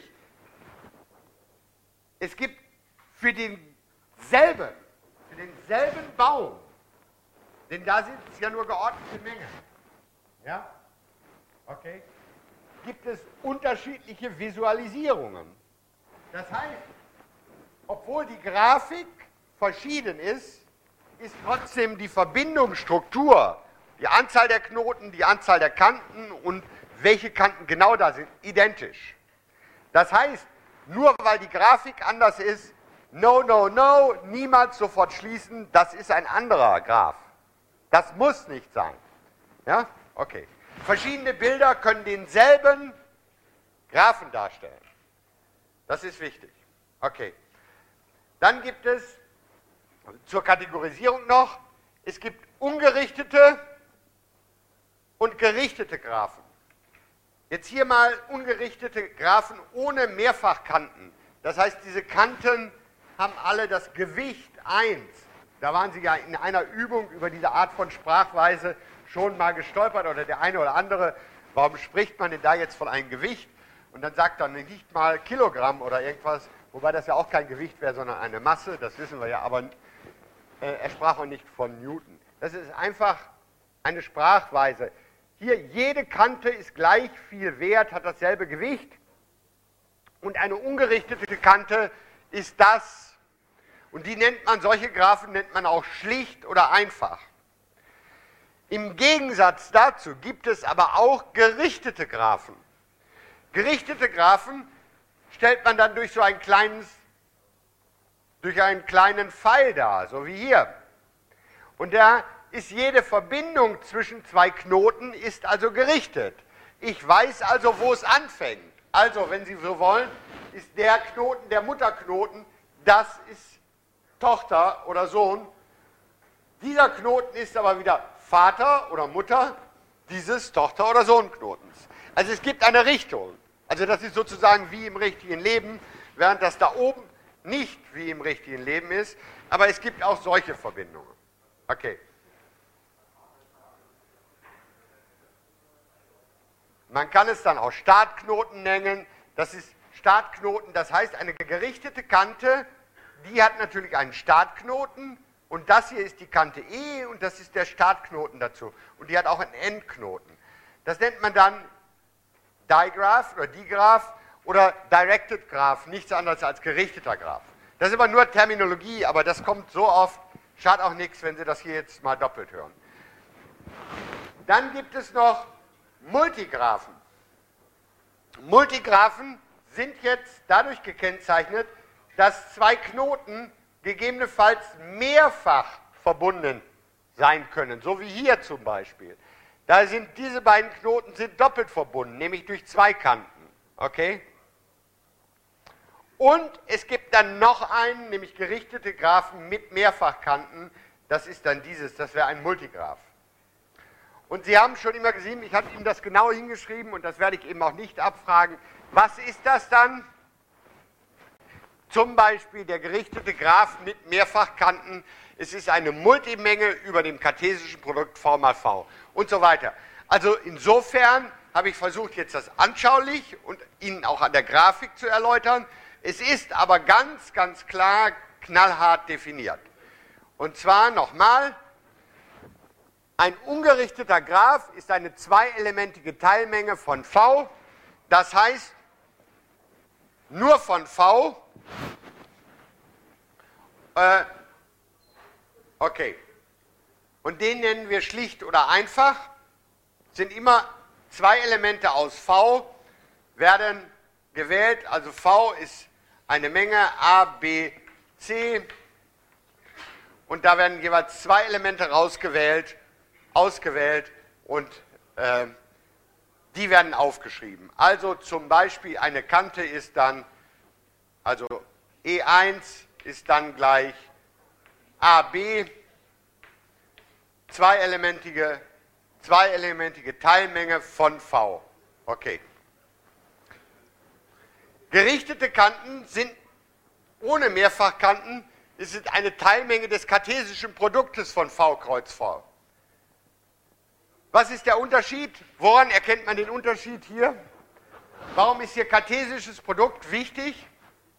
Es gibt für denselben, für denselben Baum, denn da sind es ja nur geordnete Mengen, ja, okay, gibt es unterschiedliche Visualisierungen. Das heißt, obwohl die Grafik verschieden ist, ist trotzdem die Verbindungsstruktur, die Anzahl der Knoten, die Anzahl der Kanten und welche Kanten genau da sind, identisch. Das heißt, nur weil die Grafik anders ist, no, no, no, niemals sofort schließen, das ist ein anderer Graph. Das muss nicht sein. Ja? Okay. Verschiedene Bilder können denselben Graphen darstellen. Das ist wichtig. Okay. Dann gibt es zur Kategorisierung noch, es gibt ungerichtete und gerichtete Graphen. Jetzt hier mal ungerichtete Graphen ohne Mehrfachkanten. Das heißt, diese Kanten haben alle das Gewicht eins. Da waren Sie ja in einer Übung über diese Art von Sprachweise schon mal gestolpert oder der eine oder andere, warum spricht man denn da jetzt von einem Gewicht? Und dann sagt er nicht mal Kilogramm oder irgendwas, wobei das ja auch kein Gewicht wäre, sondern eine Masse, das wissen wir ja, aber äh, er sprach auch nicht von Newton. Das ist einfach eine Sprachweise. Hier, jede Kante ist gleich viel wert, hat dasselbe Gewicht und eine ungerichtete Kante ist das, und die nennt man, solche Graphen nennt man auch schlicht oder einfach. Im Gegensatz dazu gibt es aber auch gerichtete Graphen. Gerichtete Graphen stellt man dann durch so ein kleines, durch einen kleinen Pfeil dar, so wie hier. Und da ist jede Verbindung zwischen zwei Knoten ist also gerichtet. Ich weiß also, wo es anfängt. Also, wenn Sie so wollen, ist der Knoten, der Mutterknoten, das ist Tochter oder Sohn. Dieser Knoten ist aber wieder Vater oder Mutter dieses Tochter- oder Sohnknotens. Also es gibt eine Richtung. Also das ist sozusagen wie im richtigen Leben, während das da oben nicht wie im richtigen Leben ist. Aber es gibt auch solche Verbindungen. Okay. Man kann es dann auch Startknoten nennen. Das ist Startknoten, das heißt eine gerichtete Kante, die hat natürlich einen Startknoten und das hier ist die Kante E und das ist der Startknoten dazu. Und die hat auch einen Endknoten. Das nennt man dann Digraph oder Digraph oder Directed Graph, nichts anderes als gerichteter Graph. Das ist aber nur Terminologie, aber das kommt so oft, schadet auch nichts, wenn Sie das hier jetzt mal doppelt hören. Dann gibt es noch Multigraphen. Multigraphen sind jetzt dadurch gekennzeichnet, dass zwei Knoten gegebenenfalls mehrfach verbunden sein können, so wie hier zum Beispiel. Da sind diese beiden Knoten sind doppelt verbunden, nämlich durch zwei Kanten. Okay? Und es gibt dann noch einen, nämlich gerichtete Graphen mit Mehrfachkanten. Das ist dann dieses, das wäre ein Multigraph. Und Sie haben schon immer gesehen, ich habe Ihnen das genau hingeschrieben und das werde ich eben auch nicht abfragen. Was ist das dann? Zum Beispiel der gerichtete Graph mit Mehrfachkanten. Es ist eine Multimenge über dem kartesischen Produkt V mal V und so weiter. Also insofern habe ich versucht, jetzt das anschaulich und Ihnen auch an der Grafik zu erläutern. Es ist aber ganz, ganz klar, knallhart definiert. Und zwar nochmal, ein ungerichteter Graph ist eine zweielementige Teilmenge von V. Das heißt, nur von V. Äh, okay. Und den nennen wir schlicht oder einfach. Sind immer zwei Elemente aus V, werden gewählt. Also V ist eine Menge A, B, C. und da werden jeweils zwei Elemente rausgewählt, ausgewählt und äh, die werden aufgeschrieben. Also zum Beispiel eine Kante ist dann, also E eins ist dann gleich A B, zweielementige, zweielementige Teilmenge von V. Okay. Gerichtete Kanten sind ohne Mehrfachkanten, es ist eine Teilmenge des kartesischen Produktes von V kreuz V. Was ist der Unterschied? Woran erkennt man den Unterschied hier? Warum ist hier kartesisches Produkt wichtig?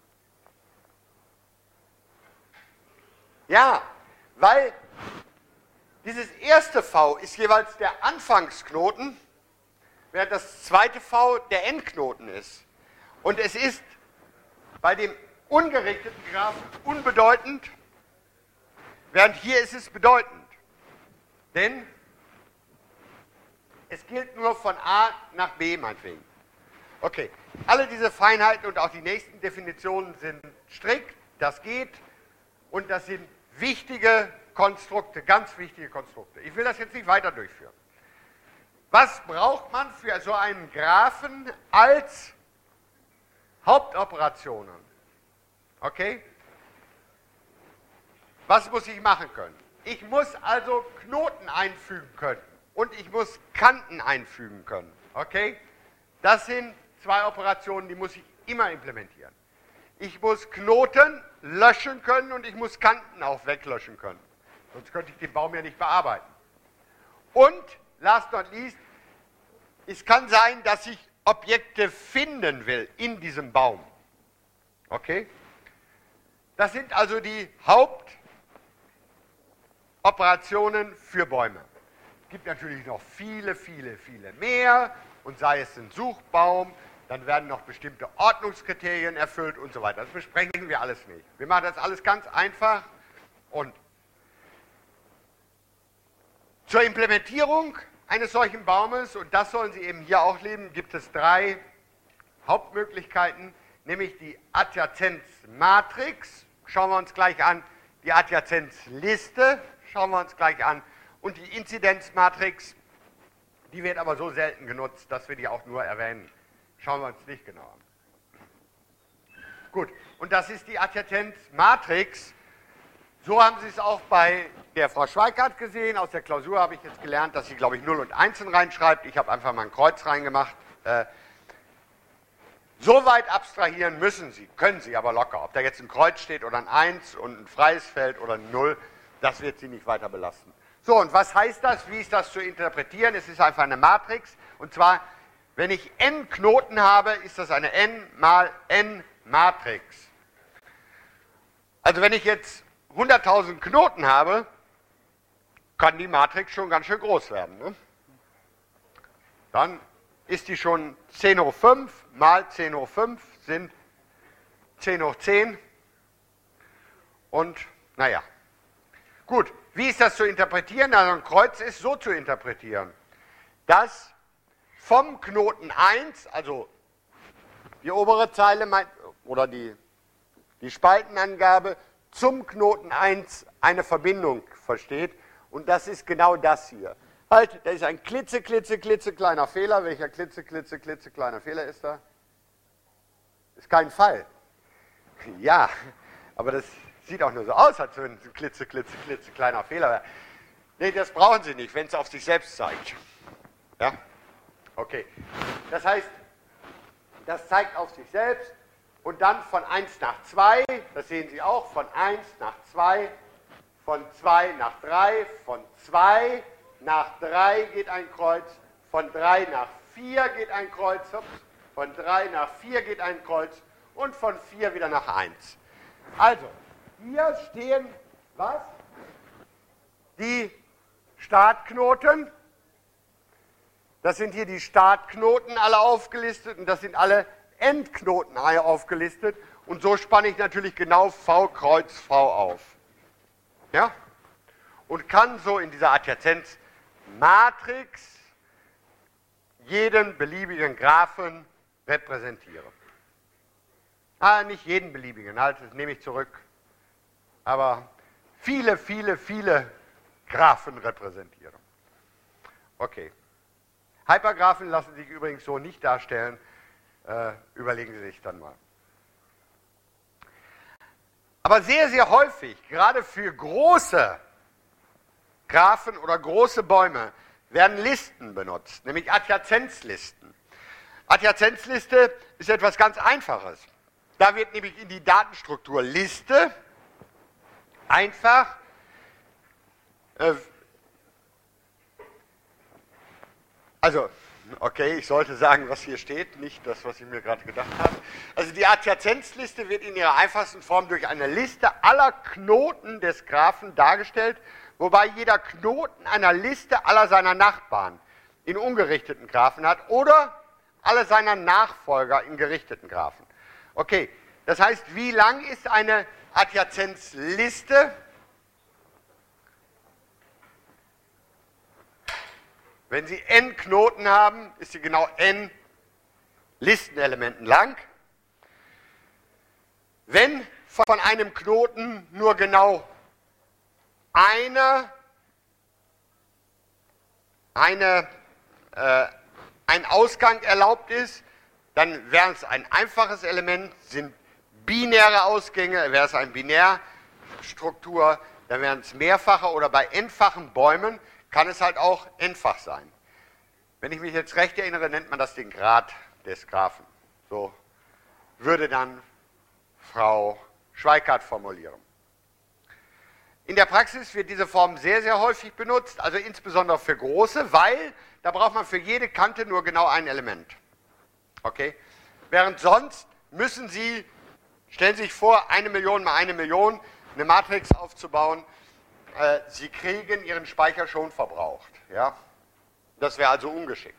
Ja, weil dieses erste V ist jeweils der Anfangsknoten, während das zweite V der Endknoten ist. Und es ist bei dem ungerichteten Graphen unbedeutend, während hier ist es bedeutend. Denn es gilt nur von A nach B, meinetwegen. Okay, alle diese Feinheiten und auch die nächsten Definitionen sind strikt, das geht und das sind wichtige Konstrukte, ganz wichtige Konstrukte. Ich will das jetzt nicht weiter durchführen. Was braucht man für so einen Graphen als Hauptoperationen? Okay? Was muss ich machen können? Ich muss also Knoten einfügen können und ich muss Kanten einfügen können. Okay? Das sind zwei Operationen, die muss ich immer implementieren. Ich muss Knoten löschen können und ich muss Kanten auch weglöschen können. Sonst könnte ich den Baum ja nicht bearbeiten. Und, last not least, es kann sein, dass ich Objekte finden will in diesem Baum. Okay? Das sind also die Hauptoperationen für Bäume. Es gibt natürlich noch viele, viele, viele mehr. Und sei es ein Suchbaum, dann werden noch bestimmte Ordnungskriterien erfüllt und so weiter. Das besprechen wir alles nicht. Wir machen das alles ganz einfach. Und zur Implementierung eines solchen Baumes, und das sollen Sie eben hier auch leben, gibt es drei Hauptmöglichkeiten, nämlich die Adjazenzmatrix, schauen wir uns gleich an, die Adjazenzliste, schauen wir uns gleich an, und die Inzidenzmatrix, die wird aber so selten genutzt, dass wir die auch nur erwähnen. Schauen wir uns nicht genau an. Gut, und das ist die Adjazenzmatrix. So haben Sie es auch bei der Frau Schweikart gesehen. Aus der Klausur habe ich jetzt gelernt, dass sie, glaube ich, null und eins reinschreibt. Ich habe einfach mal ein Kreuz reingemacht. Äh, so weit abstrahieren müssen Sie, können Sie aber locker. Ob da jetzt ein Kreuz steht oder ein eins und ein freies Feld oder ein null, das wird Sie nicht weiter belasten. So, und was heißt das? Wie ist das zu interpretieren? Es ist einfach eine Matrix. Und zwar, wenn ich n Knoten habe, ist das eine n mal n Matrix. Also wenn ich jetzt hunderttausend Knoten habe, kann die Matrix schon ganz schön groß werden. Ne? Dann ist die schon zehn hoch fünf mal zehn hoch fünf sind zehn hoch zehn. Und naja, gut, wie ist das zu interpretieren? Also ein Kreuz ist so zu interpretieren, dass vom Knoten eins, also die obere Zeile oder die, die Spaltenangabe, zum Knoten eins eine Verbindung versteht. Und das ist genau das hier. Halt, da ist ein klitze, klitze, klitze kleiner Fehler. Welcher klitze, klitze, klitze kleiner Fehler ist da? Ist kein Fall. Ja, aber das sieht auch nur so aus, als wenn es ein klitze, klitze, klitze kleiner Fehler wäre. Nee, das brauchen Sie nicht, wenn es auf sich selbst zeigt. Ja? Okay. Das heißt, das zeigt auf sich selbst. Und dann von eins nach zwei, das sehen Sie auch, von eins nach zwei, von zwei nach drei, von zwei nach drei geht ein Kreuz, von drei nach vier geht ein Kreuz, von drei nach vier geht ein Kreuz und von vier wieder nach eins. Also, hier stehen, was? Die Startknoten. Das sind hier die Startknoten alle aufgelistet und das sind alle Endknoten aufgelistet und so spanne ich natürlich genau V Kreuz V auf. Ja? Und kann so in dieser Adjazenzmatrix jeden beliebigen Graphen repräsentieren. Ah, nicht jeden beliebigen, halt, das nehme ich zurück. Aber viele, viele, viele Graphen repräsentieren. Okay. Hypergraphen lassen sich übrigens so nicht darstellen. Äh, überlegen Sie sich dann mal. Aber sehr, sehr häufig, gerade für große Graphen oder große Bäume, werden Listen benutzt, nämlich Adjazenzlisten. Adjazenzliste ist etwas ganz Einfaches. Da wird nämlich in die Datenstruktur Liste einfach äh, also, okay, ich sollte sagen, was hier steht, nicht das, was ich mir gerade gedacht habe. Also die Adjazenzliste wird in ihrer einfachsten Form durch eine Liste aller Knoten des Graphen dargestellt, wobei jeder Knoten einer Liste aller seiner Nachbarn in ungerichteten Graphen hat oder alle seiner Nachfolger in gerichteten Graphen. Okay, das heißt, wie lang ist eine Adjazenzliste? Wenn Sie n Knoten haben, ist sie genau n Listenelementen lang. Wenn von einem Knoten nur genau eine, eine, äh, ein Ausgang erlaubt ist, dann wäre es ein einfaches Element, sind binäre Ausgänge, wäre es eine Binärstruktur, dann wären es mehrfache oder bei n-fachen Bäumen kann es halt auch n-fach sein. Wenn ich mich jetzt recht erinnere, nennt man das den Grad des Graphen. So würde dann Frau Schweikart formulieren. In der Praxis wird diese Form sehr, sehr häufig benutzt, also insbesondere für große, weil da braucht man für jede Kante nur genau ein Element. Okay? Während sonst müssen Sie, stellen Sie sich vor, eine Million mal eine Million, eine Matrix aufzubauen, äh, Sie kriegen Ihren Speicher schon verbraucht. Ja? Das wäre also ungeschickt.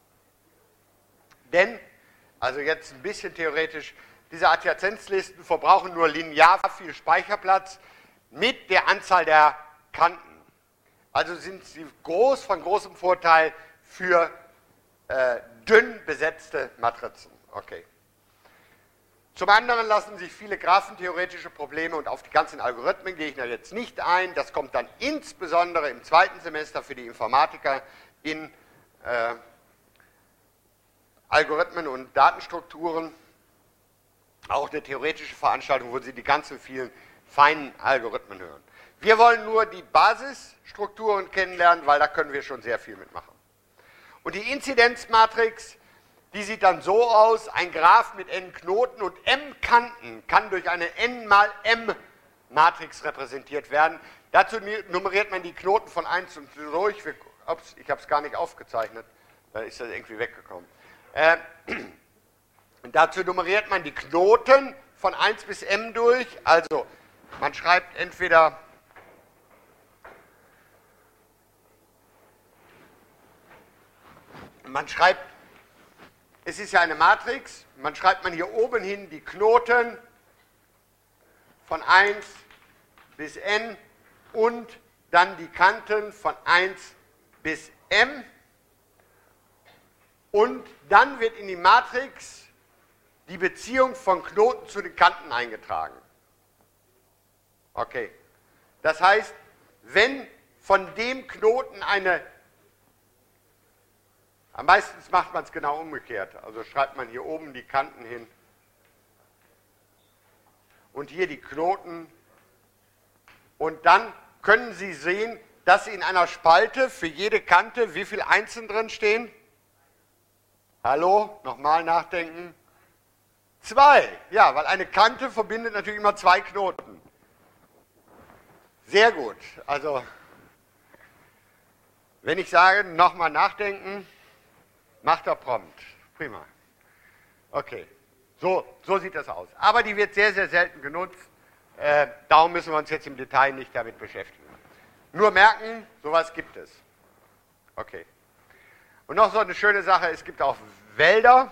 Denn, also jetzt ein bisschen theoretisch, diese Adjazenzlisten verbrauchen nur linear viel Speicherplatz mit der Anzahl der Kanten. Also sind sie groß von großem Vorteil für äh, dünn besetzte Matrizen. Okay. Zum anderen lassen sich viele graphentheoretische Probleme, und auf die ganzen Algorithmen gehe ich da jetzt nicht ein, das kommt dann insbesondere im zweiten Semester für die Informatiker in äh, Algorithmen und Datenstrukturen, auch eine theoretische Veranstaltung, wo Sie die ganzen vielen feinen Algorithmen hören. Wir wollen nur die Basisstrukturen kennenlernen, weil da können wir schon sehr viel mitmachen. Und die Inzidenzmatrix, die sieht dann so aus, ein Graph mit n Knoten und m Kanten kann durch eine n mal m Matrix repräsentiert werden. Dazu nummeriert man die Knoten von eins und durch. Ups, ich habe es gar nicht aufgezeichnet, da ist das irgendwie weggekommen. Äh, dazu nummeriert man die Knoten von eins bis m durch, also man schreibt entweder man schreibt, es ist ja eine Matrix, man schreibt man hier oben hin die Knoten von eins bis n und dann die Kanten von eins bis m und dann wird in die Matrix die Beziehung von Knoten zu den Kanten eingetragen. Okay. Das heißt, wenn von dem Knoten eine, am meisten macht man es genau umgekehrt, also schreibt man hier oben die Kanten hin und hier die Knoten und dann können Sie sehen, dass in einer Spalte für jede Kante wie viele Einsen drin stehen? Hallo, nochmal nachdenken. Zwei, ja, weil eine Kante verbindet natürlich immer zwei Knoten. Sehr gut, also wenn ich sage, nochmal nachdenken, macht er prompt. Prima. Okay, so, so sieht das aus. Aber die wird sehr, sehr selten genutzt, äh, darum müssen wir uns jetzt im Detail nicht damit beschäftigen. Nur merken, sowas gibt es. Okay. Und noch so eine schöne Sache, es gibt auch Wälder.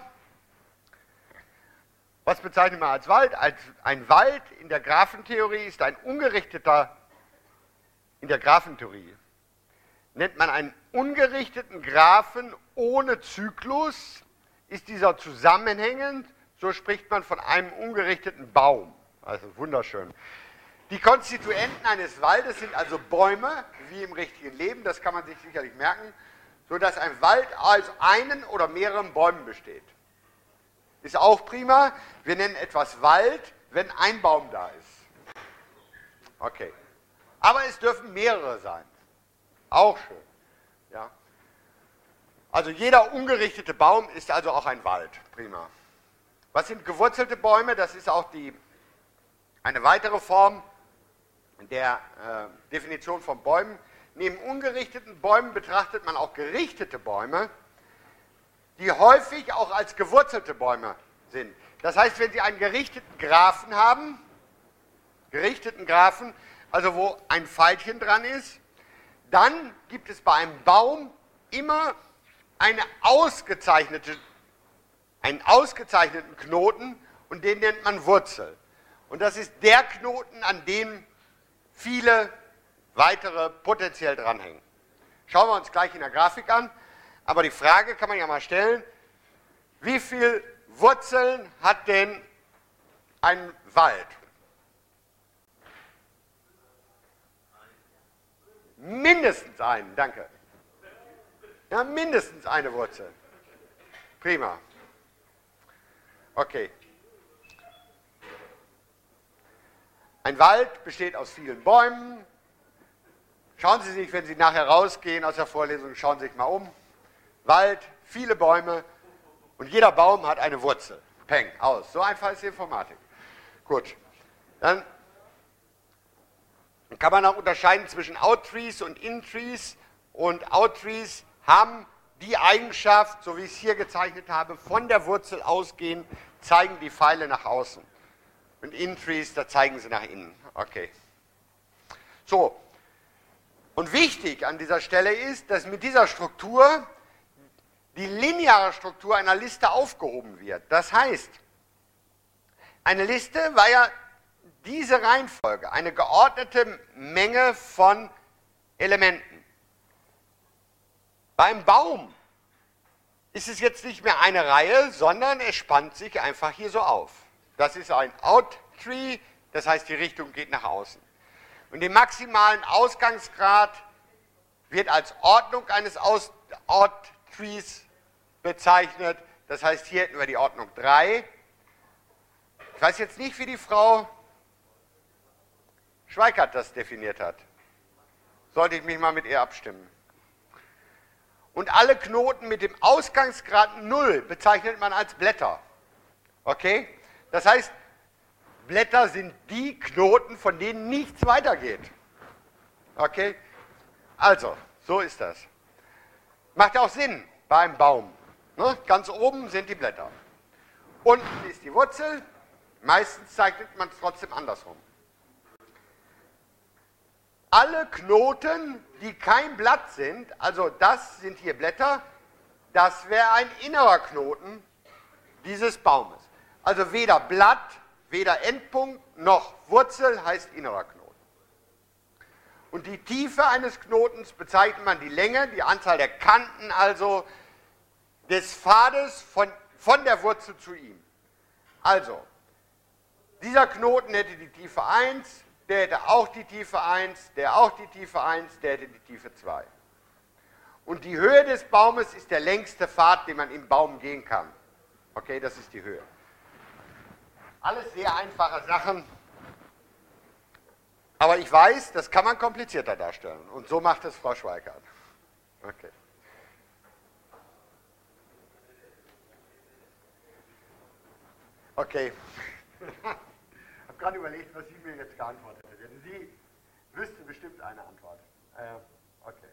Was bezeichnet man als Wald? Als ein Wald in der Graphentheorie ist ein ungerichteter, in der Graphentheorie nennt man einen ungerichteten Graphen ohne Zyklus, ist dieser zusammenhängend, so spricht man von einem ungerichteten Baum. Also wunderschön. Die Konstituenten eines Waldes sind also Bäume, wie im richtigen Leben, das kann man sich sicherlich merken, sodass ein Wald aus einen oder mehreren Bäumen besteht. Ist auch prima. Wir nennen etwas Wald, wenn ein Baum da ist. Okay. Aber es dürfen mehrere sein. Auch schön. Ja. Also jeder ungerichtete Baum ist also auch ein Wald. Prima. Was sind gewurzelte Bäume? Das ist auch die, eine weitere Form der äh, Definition von Bäumen. Neben ungerichteten Bäumen betrachtet man auch gerichtete Bäume, die häufig auch als gewurzelte Bäume sind. Das heißt, wenn Sie einen gerichteten Graphen haben, gerichteten Graphen, also wo ein Pfeilchen dran ist, dann gibt es bei einem Baum immer eine ausgezeichnete, einen ausgezeichneten Knoten und den nennt man Wurzel. Und das ist der Knoten, an dem viele weitere potenziell dranhängen. Schauen wir uns gleich in der Grafik an. Aber die Frage kann man ja mal stellen, wie viele Wurzeln hat denn ein Wald? Mindestens einen, danke. Ja, mindestens eine Wurzel. Prima. Okay. Ein Wald besteht aus vielen Bäumen. Schauen Sie sich, wenn Sie nachher rausgehen aus der Vorlesung, schauen Sie sich mal um. Wald, viele Bäume und jeder Baum hat eine Wurzel. Peng, aus. So einfach ist die Informatik. Gut. Dann kann man auch unterscheiden zwischen Out-Trees und In-Trees. Und Out-Trees haben die Eigenschaft, so wie ich es hier gezeichnet habe, von der Wurzel ausgehen, zeigen die Pfeile nach außen. Und In-Trees, da zeigen sie nach innen. Okay. So. Und wichtig an dieser Stelle ist, dass mit dieser Struktur die lineare Struktur einer Liste aufgehoben wird. Das heißt, eine Liste war ja diese Reihenfolge, eine geordnete Menge von Elementen. Beim Baum ist es jetzt nicht mehr eine Reihe, sondern es spannt sich einfach hier so auf. Das ist ein Out-Tree, das heißt, die Richtung geht nach außen. Und den maximalen Ausgangsgrad wird als Ordnung eines Out-Trees bezeichnet. Das heißt, hier hätten wir die Ordnung drei. Ich weiß jetzt nicht, wie die Frau Schweikart das definiert hat. Sollte ich mich mal mit ihr abstimmen. Und alle Knoten mit dem Ausgangsgrad null bezeichnet man als Blätter. Okay? Das heißt, Blätter sind die Knoten, von denen nichts weitergeht. Okay? Also, so ist das. Macht auch Sinn beim Baum. Ne? Ganz oben sind die Blätter. Unten ist die Wurzel. Meistens zeichnet man es trotzdem andersrum. Alle Knoten, die kein Blatt sind, also das sind hier Blätter, das wäre ein innerer Knoten dieses Baumes. Also weder Blatt, weder Endpunkt noch Wurzel heißt innerer Knoten. Und die Tiefe eines Knotens bezeichnet man die Länge, die Anzahl der Kanten also des Pfades von, von der Wurzel zu ihm. Also, dieser Knoten hätte die Tiefe eins, der hätte auch die Tiefe eins, der auch die Tiefe eins, der hätte die Tiefe zwei. Und die Höhe des Baumes ist der längste Pfad, den man im Baum gehen kann. Okay, das ist die Höhe. Alles sehr einfache Sachen. Aber ich weiß, das kann man komplizierter darstellen. Und so macht es Frau Schweikart. Okay. Okay. Ich habe gerade überlegt, was sie mir jetzt geantwortet hätte. Denn sie wüsste bestimmt eine Antwort. Äh, okay.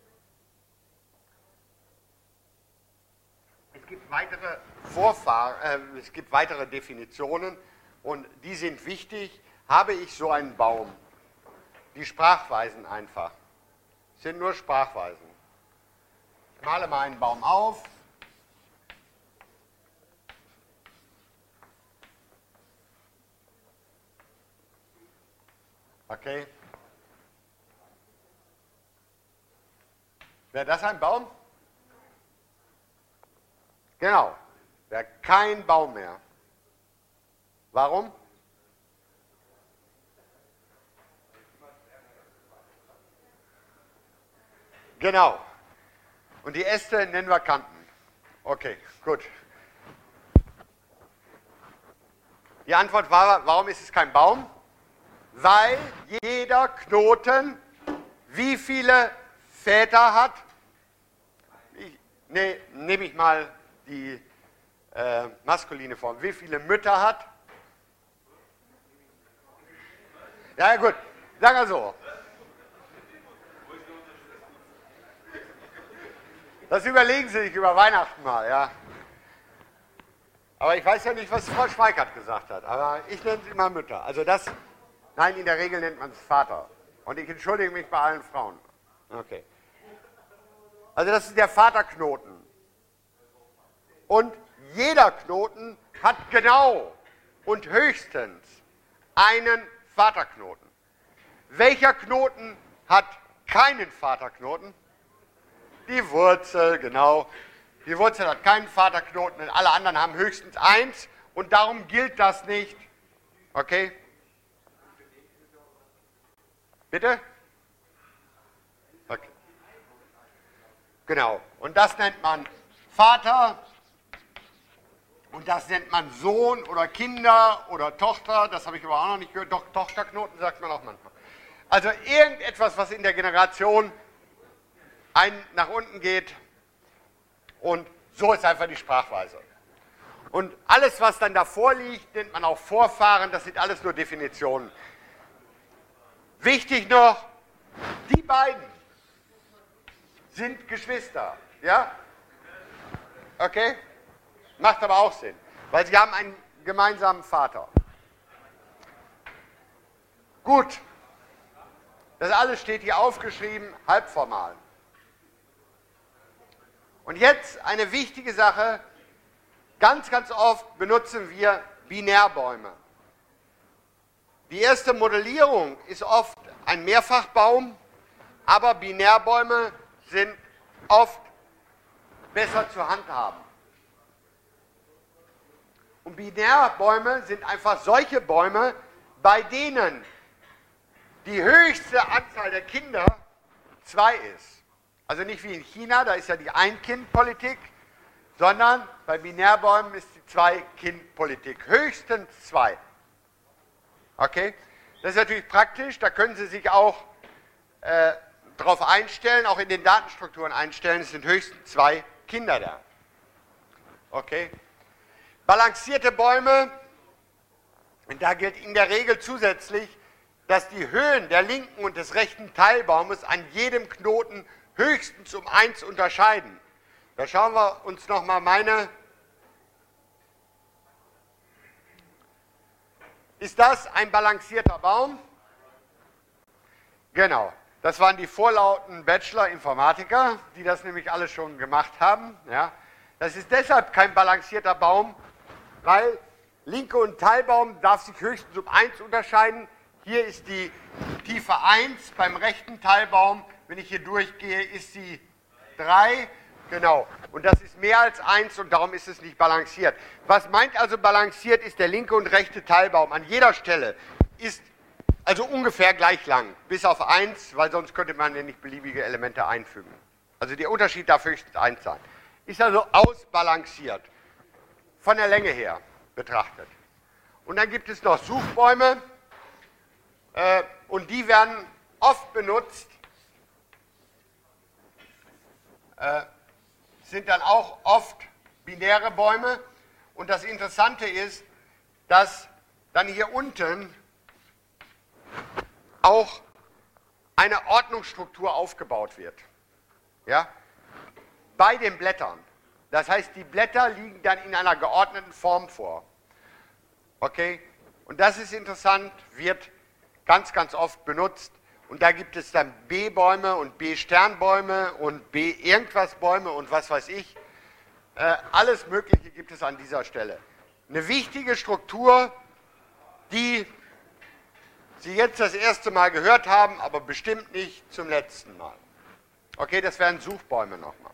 Es gibt weitere Vorfahren, äh, es gibt weitere Definitionen und die sind wichtig. Habe ich so einen Baum? Die Sprachweisen einfach. Es sind nur Sprachweisen. Ich male mal einen Baum auf. Okay. Wäre das ein Baum? Genau. Wäre kein Baum mehr. Warum? Genau. Und die Äste nennen wir Kanten. Okay, gut. Die Antwort war, warum ist es kein Baum? Weil jeder Knoten wie viele Väter hat? Ich, nee, nehme ich mal die äh, maskuline Form. Wie viele Mütter hat? Ja gut, sagen wir so. Das überlegen Sie sich über Weihnachten mal, ja. Aber ich weiß ja nicht, was Frau Schweikart gesagt hat, aber ich nenne sie immer Mütter. Also das, nein, in der Regel nennt man es Vater. Und ich entschuldige mich bei allen Frauen. Okay. Also das ist der Vaterknoten. Und jeder Knoten hat genau und höchstens einen Vaterknoten. Welcher Knoten hat keinen Vaterknoten? Die Wurzel, genau. Die Wurzel hat keinen Vaterknoten und alle anderen haben höchstens eins und darum gilt das nicht. Okay? Bitte? Okay. Genau. Und das nennt man Vater und das nennt man Sohn oder Kinder oder Tochter. Das habe ich aber auch noch nicht gehört. Doch, Tochterknoten sagt man auch manchmal. Also irgendetwas, was in der Generation ein nach unten geht und so ist einfach die Sprachweise. Und alles, was dann davor liegt, nennt man auch Vorfahren, das sind alles nur Definitionen. Wichtig noch, die beiden sind Geschwister, ja? Okay? Macht aber auch Sinn, weil sie haben einen gemeinsamen Vater. Gut, das alles steht hier aufgeschrieben, halbformal. Und jetzt eine wichtige Sache, ganz, ganz oft benutzen wir Binärbäume. Die erste Modellierung ist oft ein Mehrfachbaum, aber Binärbäume sind oft besser zu handhaben. Und Binärbäume sind einfach solche Bäume, bei denen die höchste Anzahl der Kinder zwei ist. Also nicht wie in China, da ist ja die Ein-Kind-Politik, sondern bei Binärbäumen ist die Zwei-Kind-Politik. Höchstens zwei. Okay? Das ist natürlich praktisch, da können Sie sich auch äh, darauf einstellen, auch in den Datenstrukturen einstellen, es sind höchstens zwei Kinder da. Okay? Balancierte Bäume, und da gilt in der Regel zusätzlich, dass die Höhen der linken und des rechten Teilbaumes an jedem Knoten höchstens um eins unterscheiden. Da schauen wir uns nochmal meine. Ist das ein balancierter Baum? Genau. Das waren die vorlauten Bachelor-Informatiker, die das nämlich alle schon gemacht haben. Ja. Das ist deshalb kein balancierter Baum, weil linke und Teilbaum darf sich höchstens um eins unterscheiden. Hier ist die Tiefe eins, beim rechten Teilbaum, wenn ich hier durchgehe, ist sie drei. Genau. Und das ist mehr als eins und darum ist es nicht balanciert. Was meint also balanciert, ist der linke und rechte Teilbaum an jeder Stelle ist also ungefähr gleich lang, bis auf eins, weil sonst könnte man ja nicht beliebige Elemente einfügen. Also der Unterschied darf höchstens eins sein. Ist also ausbalanciert, von der Länge her betrachtet. Und dann gibt es noch Suchbäume äh, und die werden oft benutzt, äh, sind dann auch oft binäre Bäume. Und das Interessante ist, dass dann hier unten auch eine Ordnungsstruktur aufgebaut wird. Ja? Bei den Blättern. Das heißt, die Blätter liegen dann in einer geordneten Form vor. Okay? Und das ist interessant, wird ganz, ganz oft benutzt. Und da gibt es dann B-Bäume und B-Sternbäume und B-Irgendwas-Bäume und was weiß ich. Äh, alles Mögliche gibt es an dieser Stelle. Eine wichtige Struktur, die Sie jetzt das erste Mal gehört haben, aber bestimmt nicht zum letzten Mal. Okay, das wären Suchbäume nochmal.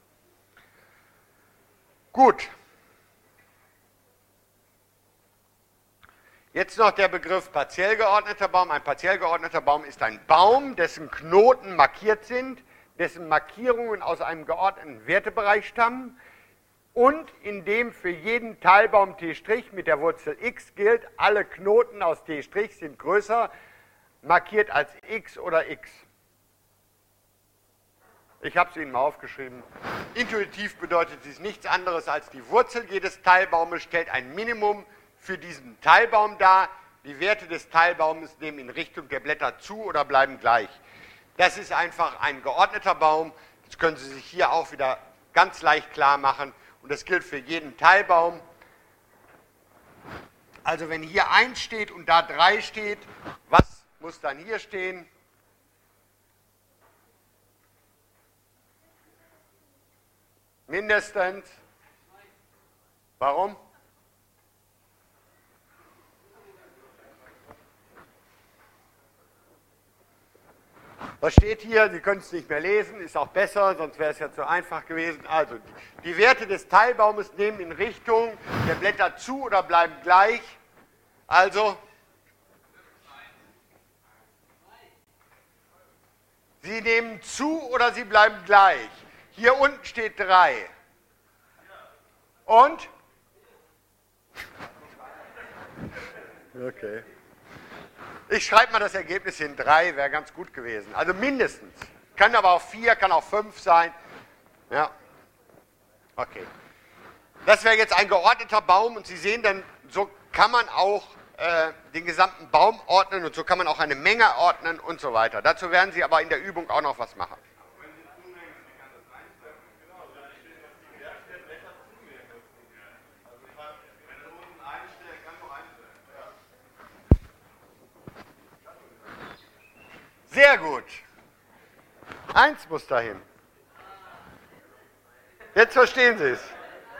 Gut. Jetzt noch der Begriff partiell geordneter Baum. Ein partiell geordneter Baum ist ein Baum, dessen Knoten markiert sind, dessen Markierungen aus einem geordneten Wertebereich stammen und in dem für jeden Teilbaum T' mit der Wurzel x gilt, alle Knoten aus T' sind größer, markiert als x oder x. Ich habe es Ihnen mal aufgeschrieben. Intuitiv bedeutet dies nichts anderes als die Wurzel jedes Teilbaumes stellt ein Minimum für diesen Teilbaum dar. Die Werte des Teilbaumes nehmen in Richtung der Blätter zu oder bleiben gleich. Das ist einfach ein geordneter Baum. Das können Sie sich hier auch wieder ganz leicht klar machen. Und das gilt für jeden Teilbaum. Also wenn hier eins steht und da drei steht, was muss dann hier stehen? Mindestens. Warum? Was steht hier? Sie können es nicht mehr lesen, ist auch besser, sonst wäre es ja zu einfach gewesen. Also, die Werte des Teilbaumes nehmen in Richtung der Blätter zu oder bleiben gleich. Also, sie nehmen zu oder sie bleiben gleich. Hier unten steht drei. Und? Okay. Ich schreibe mal das Ergebnis in drei, wäre ganz gut gewesen. Also mindestens. Kann aber auch vier, kann auch fünf sein. Ja. Okay. Das wäre jetzt ein geordneter Baum und Sie sehen dann, so kann man auch äh, den gesamten Baum ordnen und so kann man auch eine Menge ordnen und so weiter. Dazu werden Sie aber in der Übung auch noch was machen. Sehr gut. Eins muss dahin. Jetzt verstehen Sie es.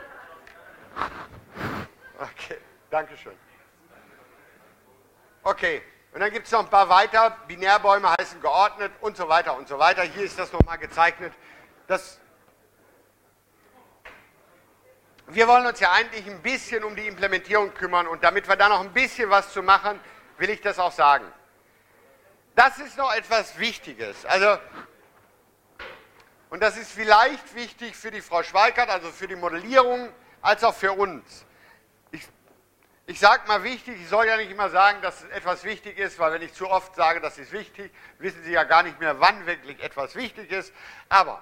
Okay, danke schön. Okay, und dann gibt es noch ein paar weiter. Binärbäume heißen geordnet und so weiter und so weiter. Hier ist das nochmal gezeichnet. Das wir wollen uns ja eigentlich ein bisschen um die Implementierung kümmern und damit wir da noch ein bisschen was zu machen, will ich das auch sagen. Das ist noch etwas Wichtiges. Also, und das ist vielleicht wichtig für die Frau Schweikart, also für die Modellierung, als auch für uns. Ich, ich sage mal wichtig, ich soll ja nicht immer sagen, dass etwas wichtig ist, weil wenn ich zu oft sage, das ist wichtig, wissen Sie ja gar nicht mehr, wann wirklich etwas wichtig ist. Aber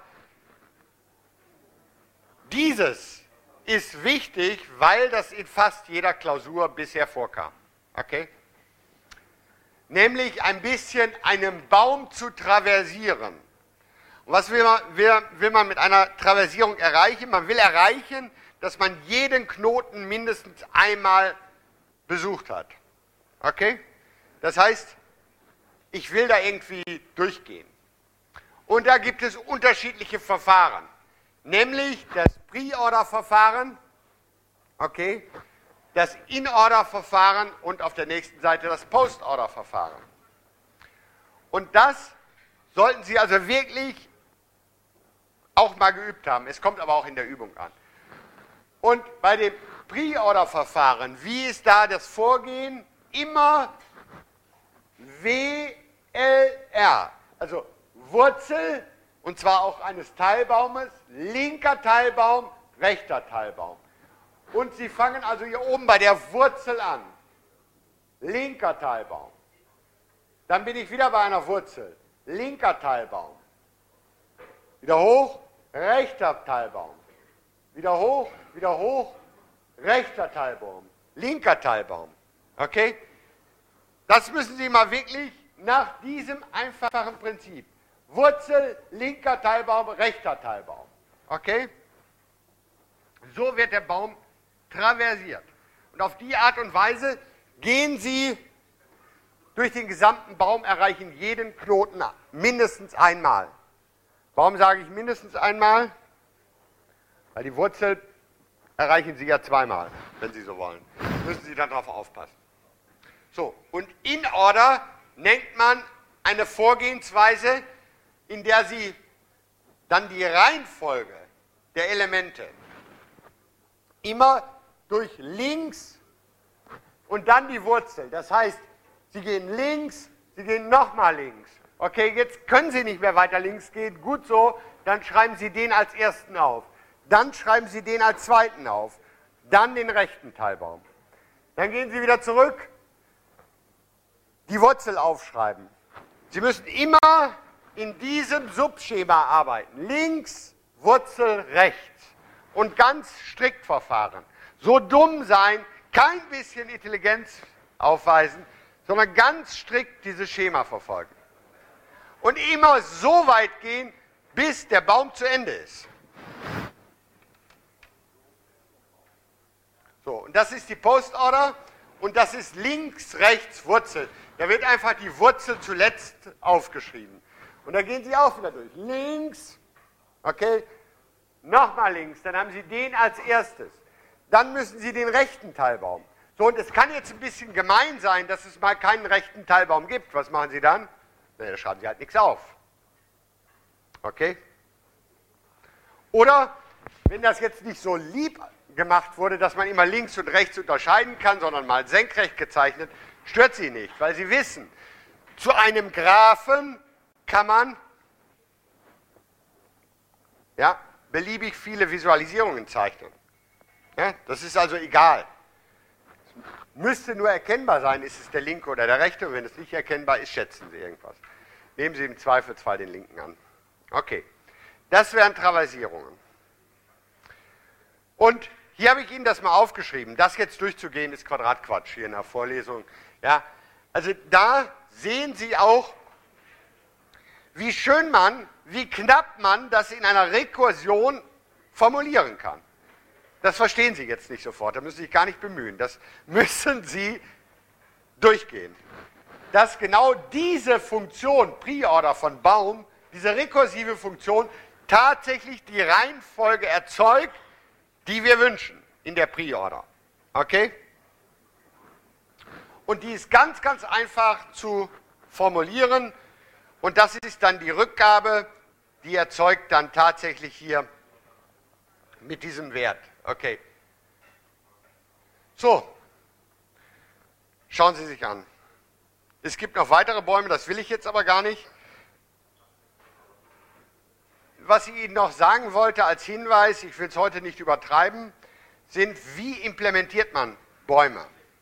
dieses ist wichtig, weil das in fast jeder Klausur bisher vorkam. Okay? Nämlich ein bisschen einen Baum zu traversieren. Und was will man, will, will man mit einer Traversierung erreichen? Man will erreichen, dass man jeden Knoten mindestens einmal besucht hat. Okay? Das heißt, ich will da irgendwie durchgehen. Und da gibt es unterschiedliche Verfahren. Nämlich das Pre-Order-Verfahren, okay, das In-Order-Verfahren und auf der nächsten Seite das Post-Order-Verfahren. Und das sollten Sie also wirklich auch mal geübt haben. Es kommt aber auch in der Übung an. Und bei dem Pre-Order-Verfahren, wie ist da das Vorgehen? Immer W L R, also Wurzel, und zwar auch eines Teilbaumes, linker Teilbaum, rechter Teilbaum. Und Sie fangen also hier oben bei der Wurzel an. Linker Teilbaum. Dann bin ich wieder bei einer Wurzel. Linker Teilbaum. Wieder hoch, rechter Teilbaum. Wieder hoch, wieder hoch, rechter Teilbaum. Linker Teilbaum. Okay? Das müssen Sie mal wirklich nach diesem einfachen Prinzip. Wurzel, linker Teilbaum, rechter Teilbaum. Okay? So wird der Baum traversiert. Und auf die Art und Weise gehen Sie durch den gesamten Baum, erreichen jeden Knoten mindestens einmal. Warum sage ich mindestens einmal? Weil die Wurzel erreichen Sie ja zweimal, wenn Sie so wollen. Müssen Sie dann darauf aufpassen. So, und in Order nennt man eine Vorgehensweise, in der Sie dann die Reihenfolge der Elemente immer durch links und dann die Wurzel. Das heißt, Sie gehen links, Sie gehen nochmal links Okay, jetzt können Sie nicht mehr weiter links gehen. Gut so, dann schreiben Sie den als ersten auf. Dann schreiben Sie den als zweiten auf. Dann den rechten Teilbaum. Dann gehen Sie wieder zurück, die Wurzel aufschreiben. Sie müssen immer in diesem Subschema arbeiten. Links, Wurzel, rechts. Und ganz strikt verfahren. So dumm sein, kein bisschen Intelligenz aufweisen, sondern ganz strikt dieses Schema verfolgen. Und immer so weit gehen, bis der Baum zu Ende ist. So, und das ist die Postorder und das ist links, rechts, Wurzel. Da wird einfach die Wurzel zuletzt aufgeschrieben. Und da gehen Sie auch wieder durch. Links, okay, nochmal links, dann haben Sie den als erstes. Dann müssen Sie den rechten Teilbaum. So, und es kann jetzt ein bisschen gemein sein, dass es mal keinen rechten Teilbaum gibt. Was machen Sie dann? Na, da schreiben Sie halt nichts auf. Okay? Oder, wenn das jetzt nicht so lieb gemacht wurde, dass man immer links und rechts unterscheiden kann, sondern mal senkrecht gezeichnet, stört Sie nicht, weil Sie wissen, zu einem Graphen kann man ja, beliebig viele Visualisierungen zeichnen. Ja, das ist also egal. Es müsste nur erkennbar sein, ist es der linke oder der rechte, und wenn es nicht erkennbar ist, schätzen Sie irgendwas. Nehmen Sie im Zweifelsfall den linken an. Okay, das wären Traversierungen. Und hier habe ich Ihnen das mal aufgeschrieben. Das jetzt durchzugehen, ist Quadratquatsch hier in der Vorlesung. Ja, also da sehen Sie auch, wie schön man, wie knapp man das in einer Rekursion formulieren kann. Das verstehen Sie jetzt nicht sofort, da müssen Sie sich gar nicht bemühen. Das müssen Sie durchgehen. Dass genau diese Funktion, Preorder von Baum, diese rekursive Funktion, tatsächlich die Reihenfolge erzeugt, die wir wünschen in der Preorder. Okay? Und die ist ganz, ganz einfach zu formulieren. Und das ist dann die Rückgabe, die erzeugt dann tatsächlich hier mit diesem Wert. Okay. So. Schauen Sie sich an. Es gibt noch weitere Bäume, das will ich jetzt aber gar nicht. Was ich Ihnen noch sagen wollte als Hinweis, ich will es heute nicht übertreiben, sind, wie implementiert man Bäume?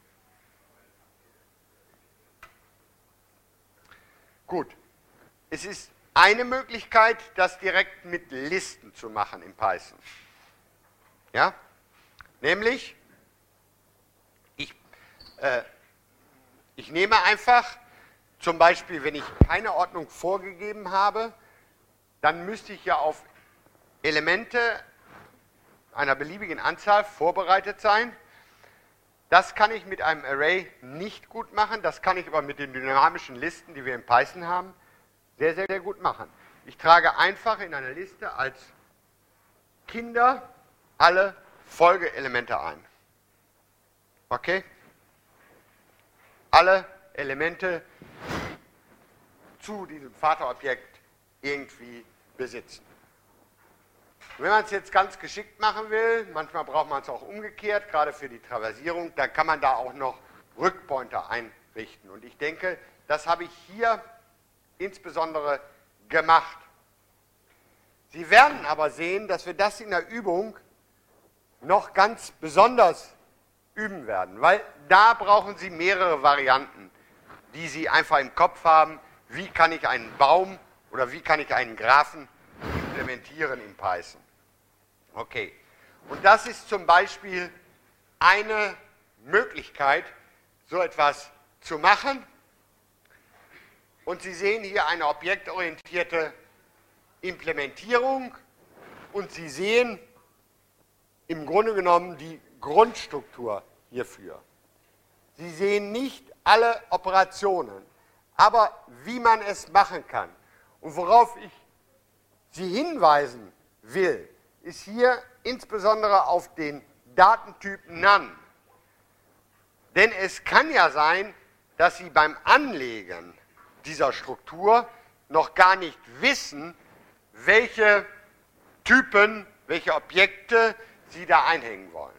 Gut, es ist eine Möglichkeit, das direkt mit Listen zu machen in Python. Ja? Nämlich, ich, äh, ich nehme einfach, zum Beispiel, wenn ich keine Ordnung vorgegeben habe, dann müsste ich ja auf Elemente einer beliebigen Anzahl vorbereitet sein. Das kann ich mit einem Array nicht gut machen, das kann ich aber mit den dynamischen Listen, die wir in Python haben, sehr, sehr, sehr gut machen. Ich trage einfach in einer Liste als Kinder alle Folgeelemente ein. Okay? Alle Elemente zu diesem Vaterobjekt irgendwie besitzen. Wenn man es jetzt ganz geschickt machen will, manchmal braucht man es auch umgekehrt, gerade für die Traversierung, dann kann man da auch noch Rückpointer einrichten. Und ich denke, das habe ich hier insbesondere gemacht. Sie werden aber sehen, dass wir das in der Übung noch ganz besonders üben werden, weil da brauchen Sie mehrere Varianten, die Sie einfach im Kopf haben. Wie kann ich einen Baum oder wie kann ich einen Graphen implementieren in Python? Okay, und das ist zum Beispiel eine Möglichkeit, so etwas zu machen. Und Sie sehen hier eine objektorientierte Implementierung und Sie sehen im Grunde genommen die Grundstruktur hierfür. Sie sehen nicht alle Operationen, aber wie man es machen kann. Und worauf ich Sie hinweisen will, ist hier insbesondere auf den Datentyp None. Denn es kann ja sein, dass Sie beim Anlegen dieser Struktur noch gar nicht wissen, welche Typen, welche Objekte Sie da einhängen wollen.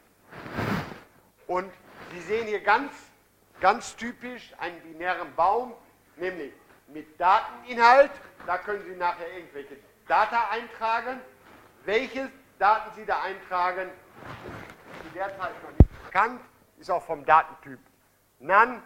Und Sie sehen hier ganz, ganz typisch einen binären Baum, nämlich mit Dateninhalt. Da können Sie nachher irgendwelche Data eintragen. Welche Daten Sie da eintragen, ist zu der Zeit noch nicht bekannt, ist auch vom Datentyp None.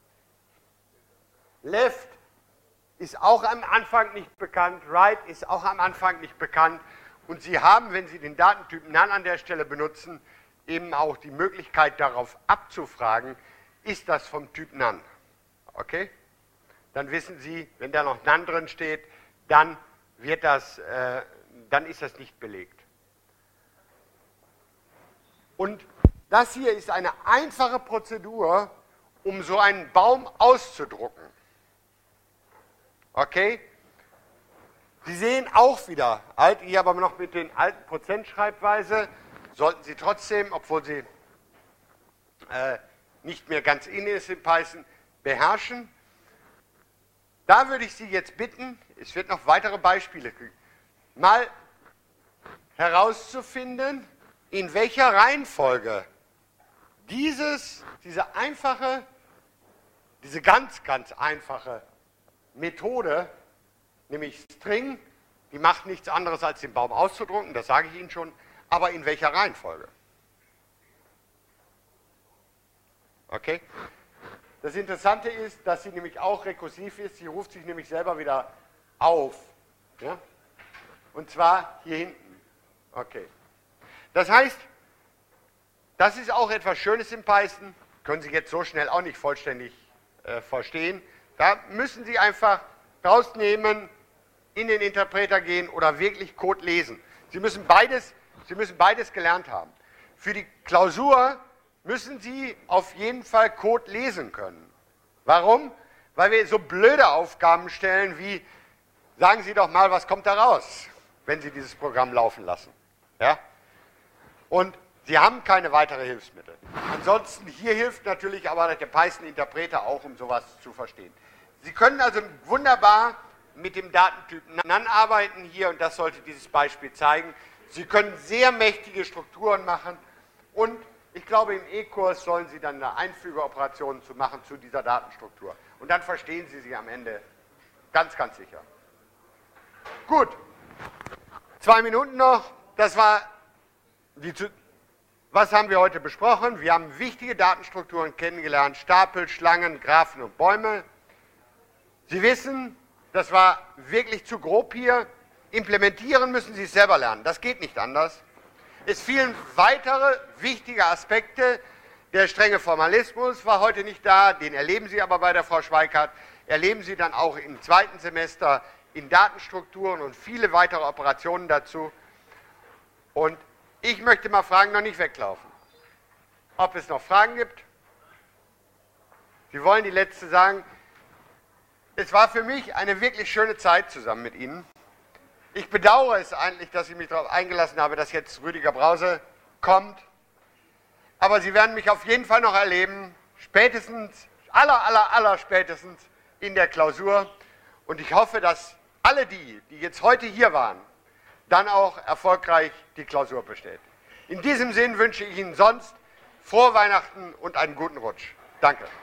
Left ist auch am Anfang nicht bekannt, Right ist auch am Anfang nicht bekannt. Und Sie haben, wenn Sie den Datentyp None an der Stelle benutzen, eben auch die Möglichkeit darauf abzufragen, ist das vom Typ None. Okay? Dann wissen Sie, wenn da noch None drin steht, dann, wird das, äh, dann ist das nicht belegt. Und das hier ist eine einfache Prozedur, um so einen Baum auszudrucken. Okay? Sie sehen auch wieder, alt, hier aber noch mit den alten Prozentschreibweise, sollten Sie trotzdem, obwohl Sie äh, nicht mehr ganz in ist in Python, beherrschen. Da würde ich Sie jetzt bitten, es wird noch weitere Beispiele kriegen, mal herauszufinden, in welcher Reihenfolge dieses, diese einfache, diese ganz, ganz einfache Methode, nämlich String, die macht nichts anderes als den Baum auszudrucken, das sage ich Ihnen schon, aber in welcher Reihenfolge? Okay? Das Interessante ist, dass sie nämlich auch rekursiv ist, sie ruft sich nämlich selber wieder auf. Ja? Und zwar hier hinten. Okay. Das heißt, das ist auch etwas Schönes in Python, können Sie jetzt so schnell auch nicht vollständig äh, verstehen. Da müssen Sie einfach rausnehmen, in den Interpreter gehen oder wirklich Code lesen. Sie müssen beides, Sie müssen beides gelernt haben. Für die Klausur müssen Sie auf jeden Fall Code lesen können. Warum? Weil wir so blöde Aufgaben stellen wie, sagen Sie doch mal, was kommt da raus, wenn Sie dieses Programm laufen lassen. Ja? Und Sie haben keine weitere Hilfsmittel. Ansonsten, hier hilft natürlich aber der Python-Interpreter auch, um sowas zu verstehen. Sie können also wunderbar mit dem Datentyp None arbeiten hier, und das sollte dieses Beispiel zeigen. Sie können sehr mächtige Strukturen machen, und ich glaube, im E-Kurs sollen Sie dann eine Einfügeoperation zu machen zu dieser Datenstruktur. Und dann verstehen Sie sie am Ende ganz, ganz sicher. Gut, zwei Minuten noch. Das war die, was haben wir heute besprochen? Wir haben wichtige Datenstrukturen kennengelernt, Stapel, Schlangen, Graphen und Bäume. Sie wissen, das war wirklich zu grob hier. Implementieren müssen Sie es selber lernen, das geht nicht anders. Es fielen weitere wichtige Aspekte. Der strenge Formalismus war heute nicht da, den erleben Sie aber bei der Frau Schweikart, erleben Sie dann auch im zweiten Semester in Datenstrukturen und viele weitere Operationen dazu. Und ich möchte mal fragen, noch nicht weglaufen. Ob es noch Fragen gibt? Sie wollen die letzte sagen. Es war für mich eine wirklich schöne Zeit zusammen mit Ihnen. Ich bedauere es eigentlich, dass ich mich darauf eingelassen habe, dass jetzt Rüdiger Brause kommt. Aber Sie werden mich auf jeden Fall noch erleben, spätestens, aller, aller, aller spätestens in der Klausur. Und ich hoffe, dass alle die, die jetzt heute hier waren, dann auch erfolgreich die Klausur besteht. In diesem Sinn wünsche ich Ihnen sonst frohe Weihnachten und einen guten Rutsch. Danke.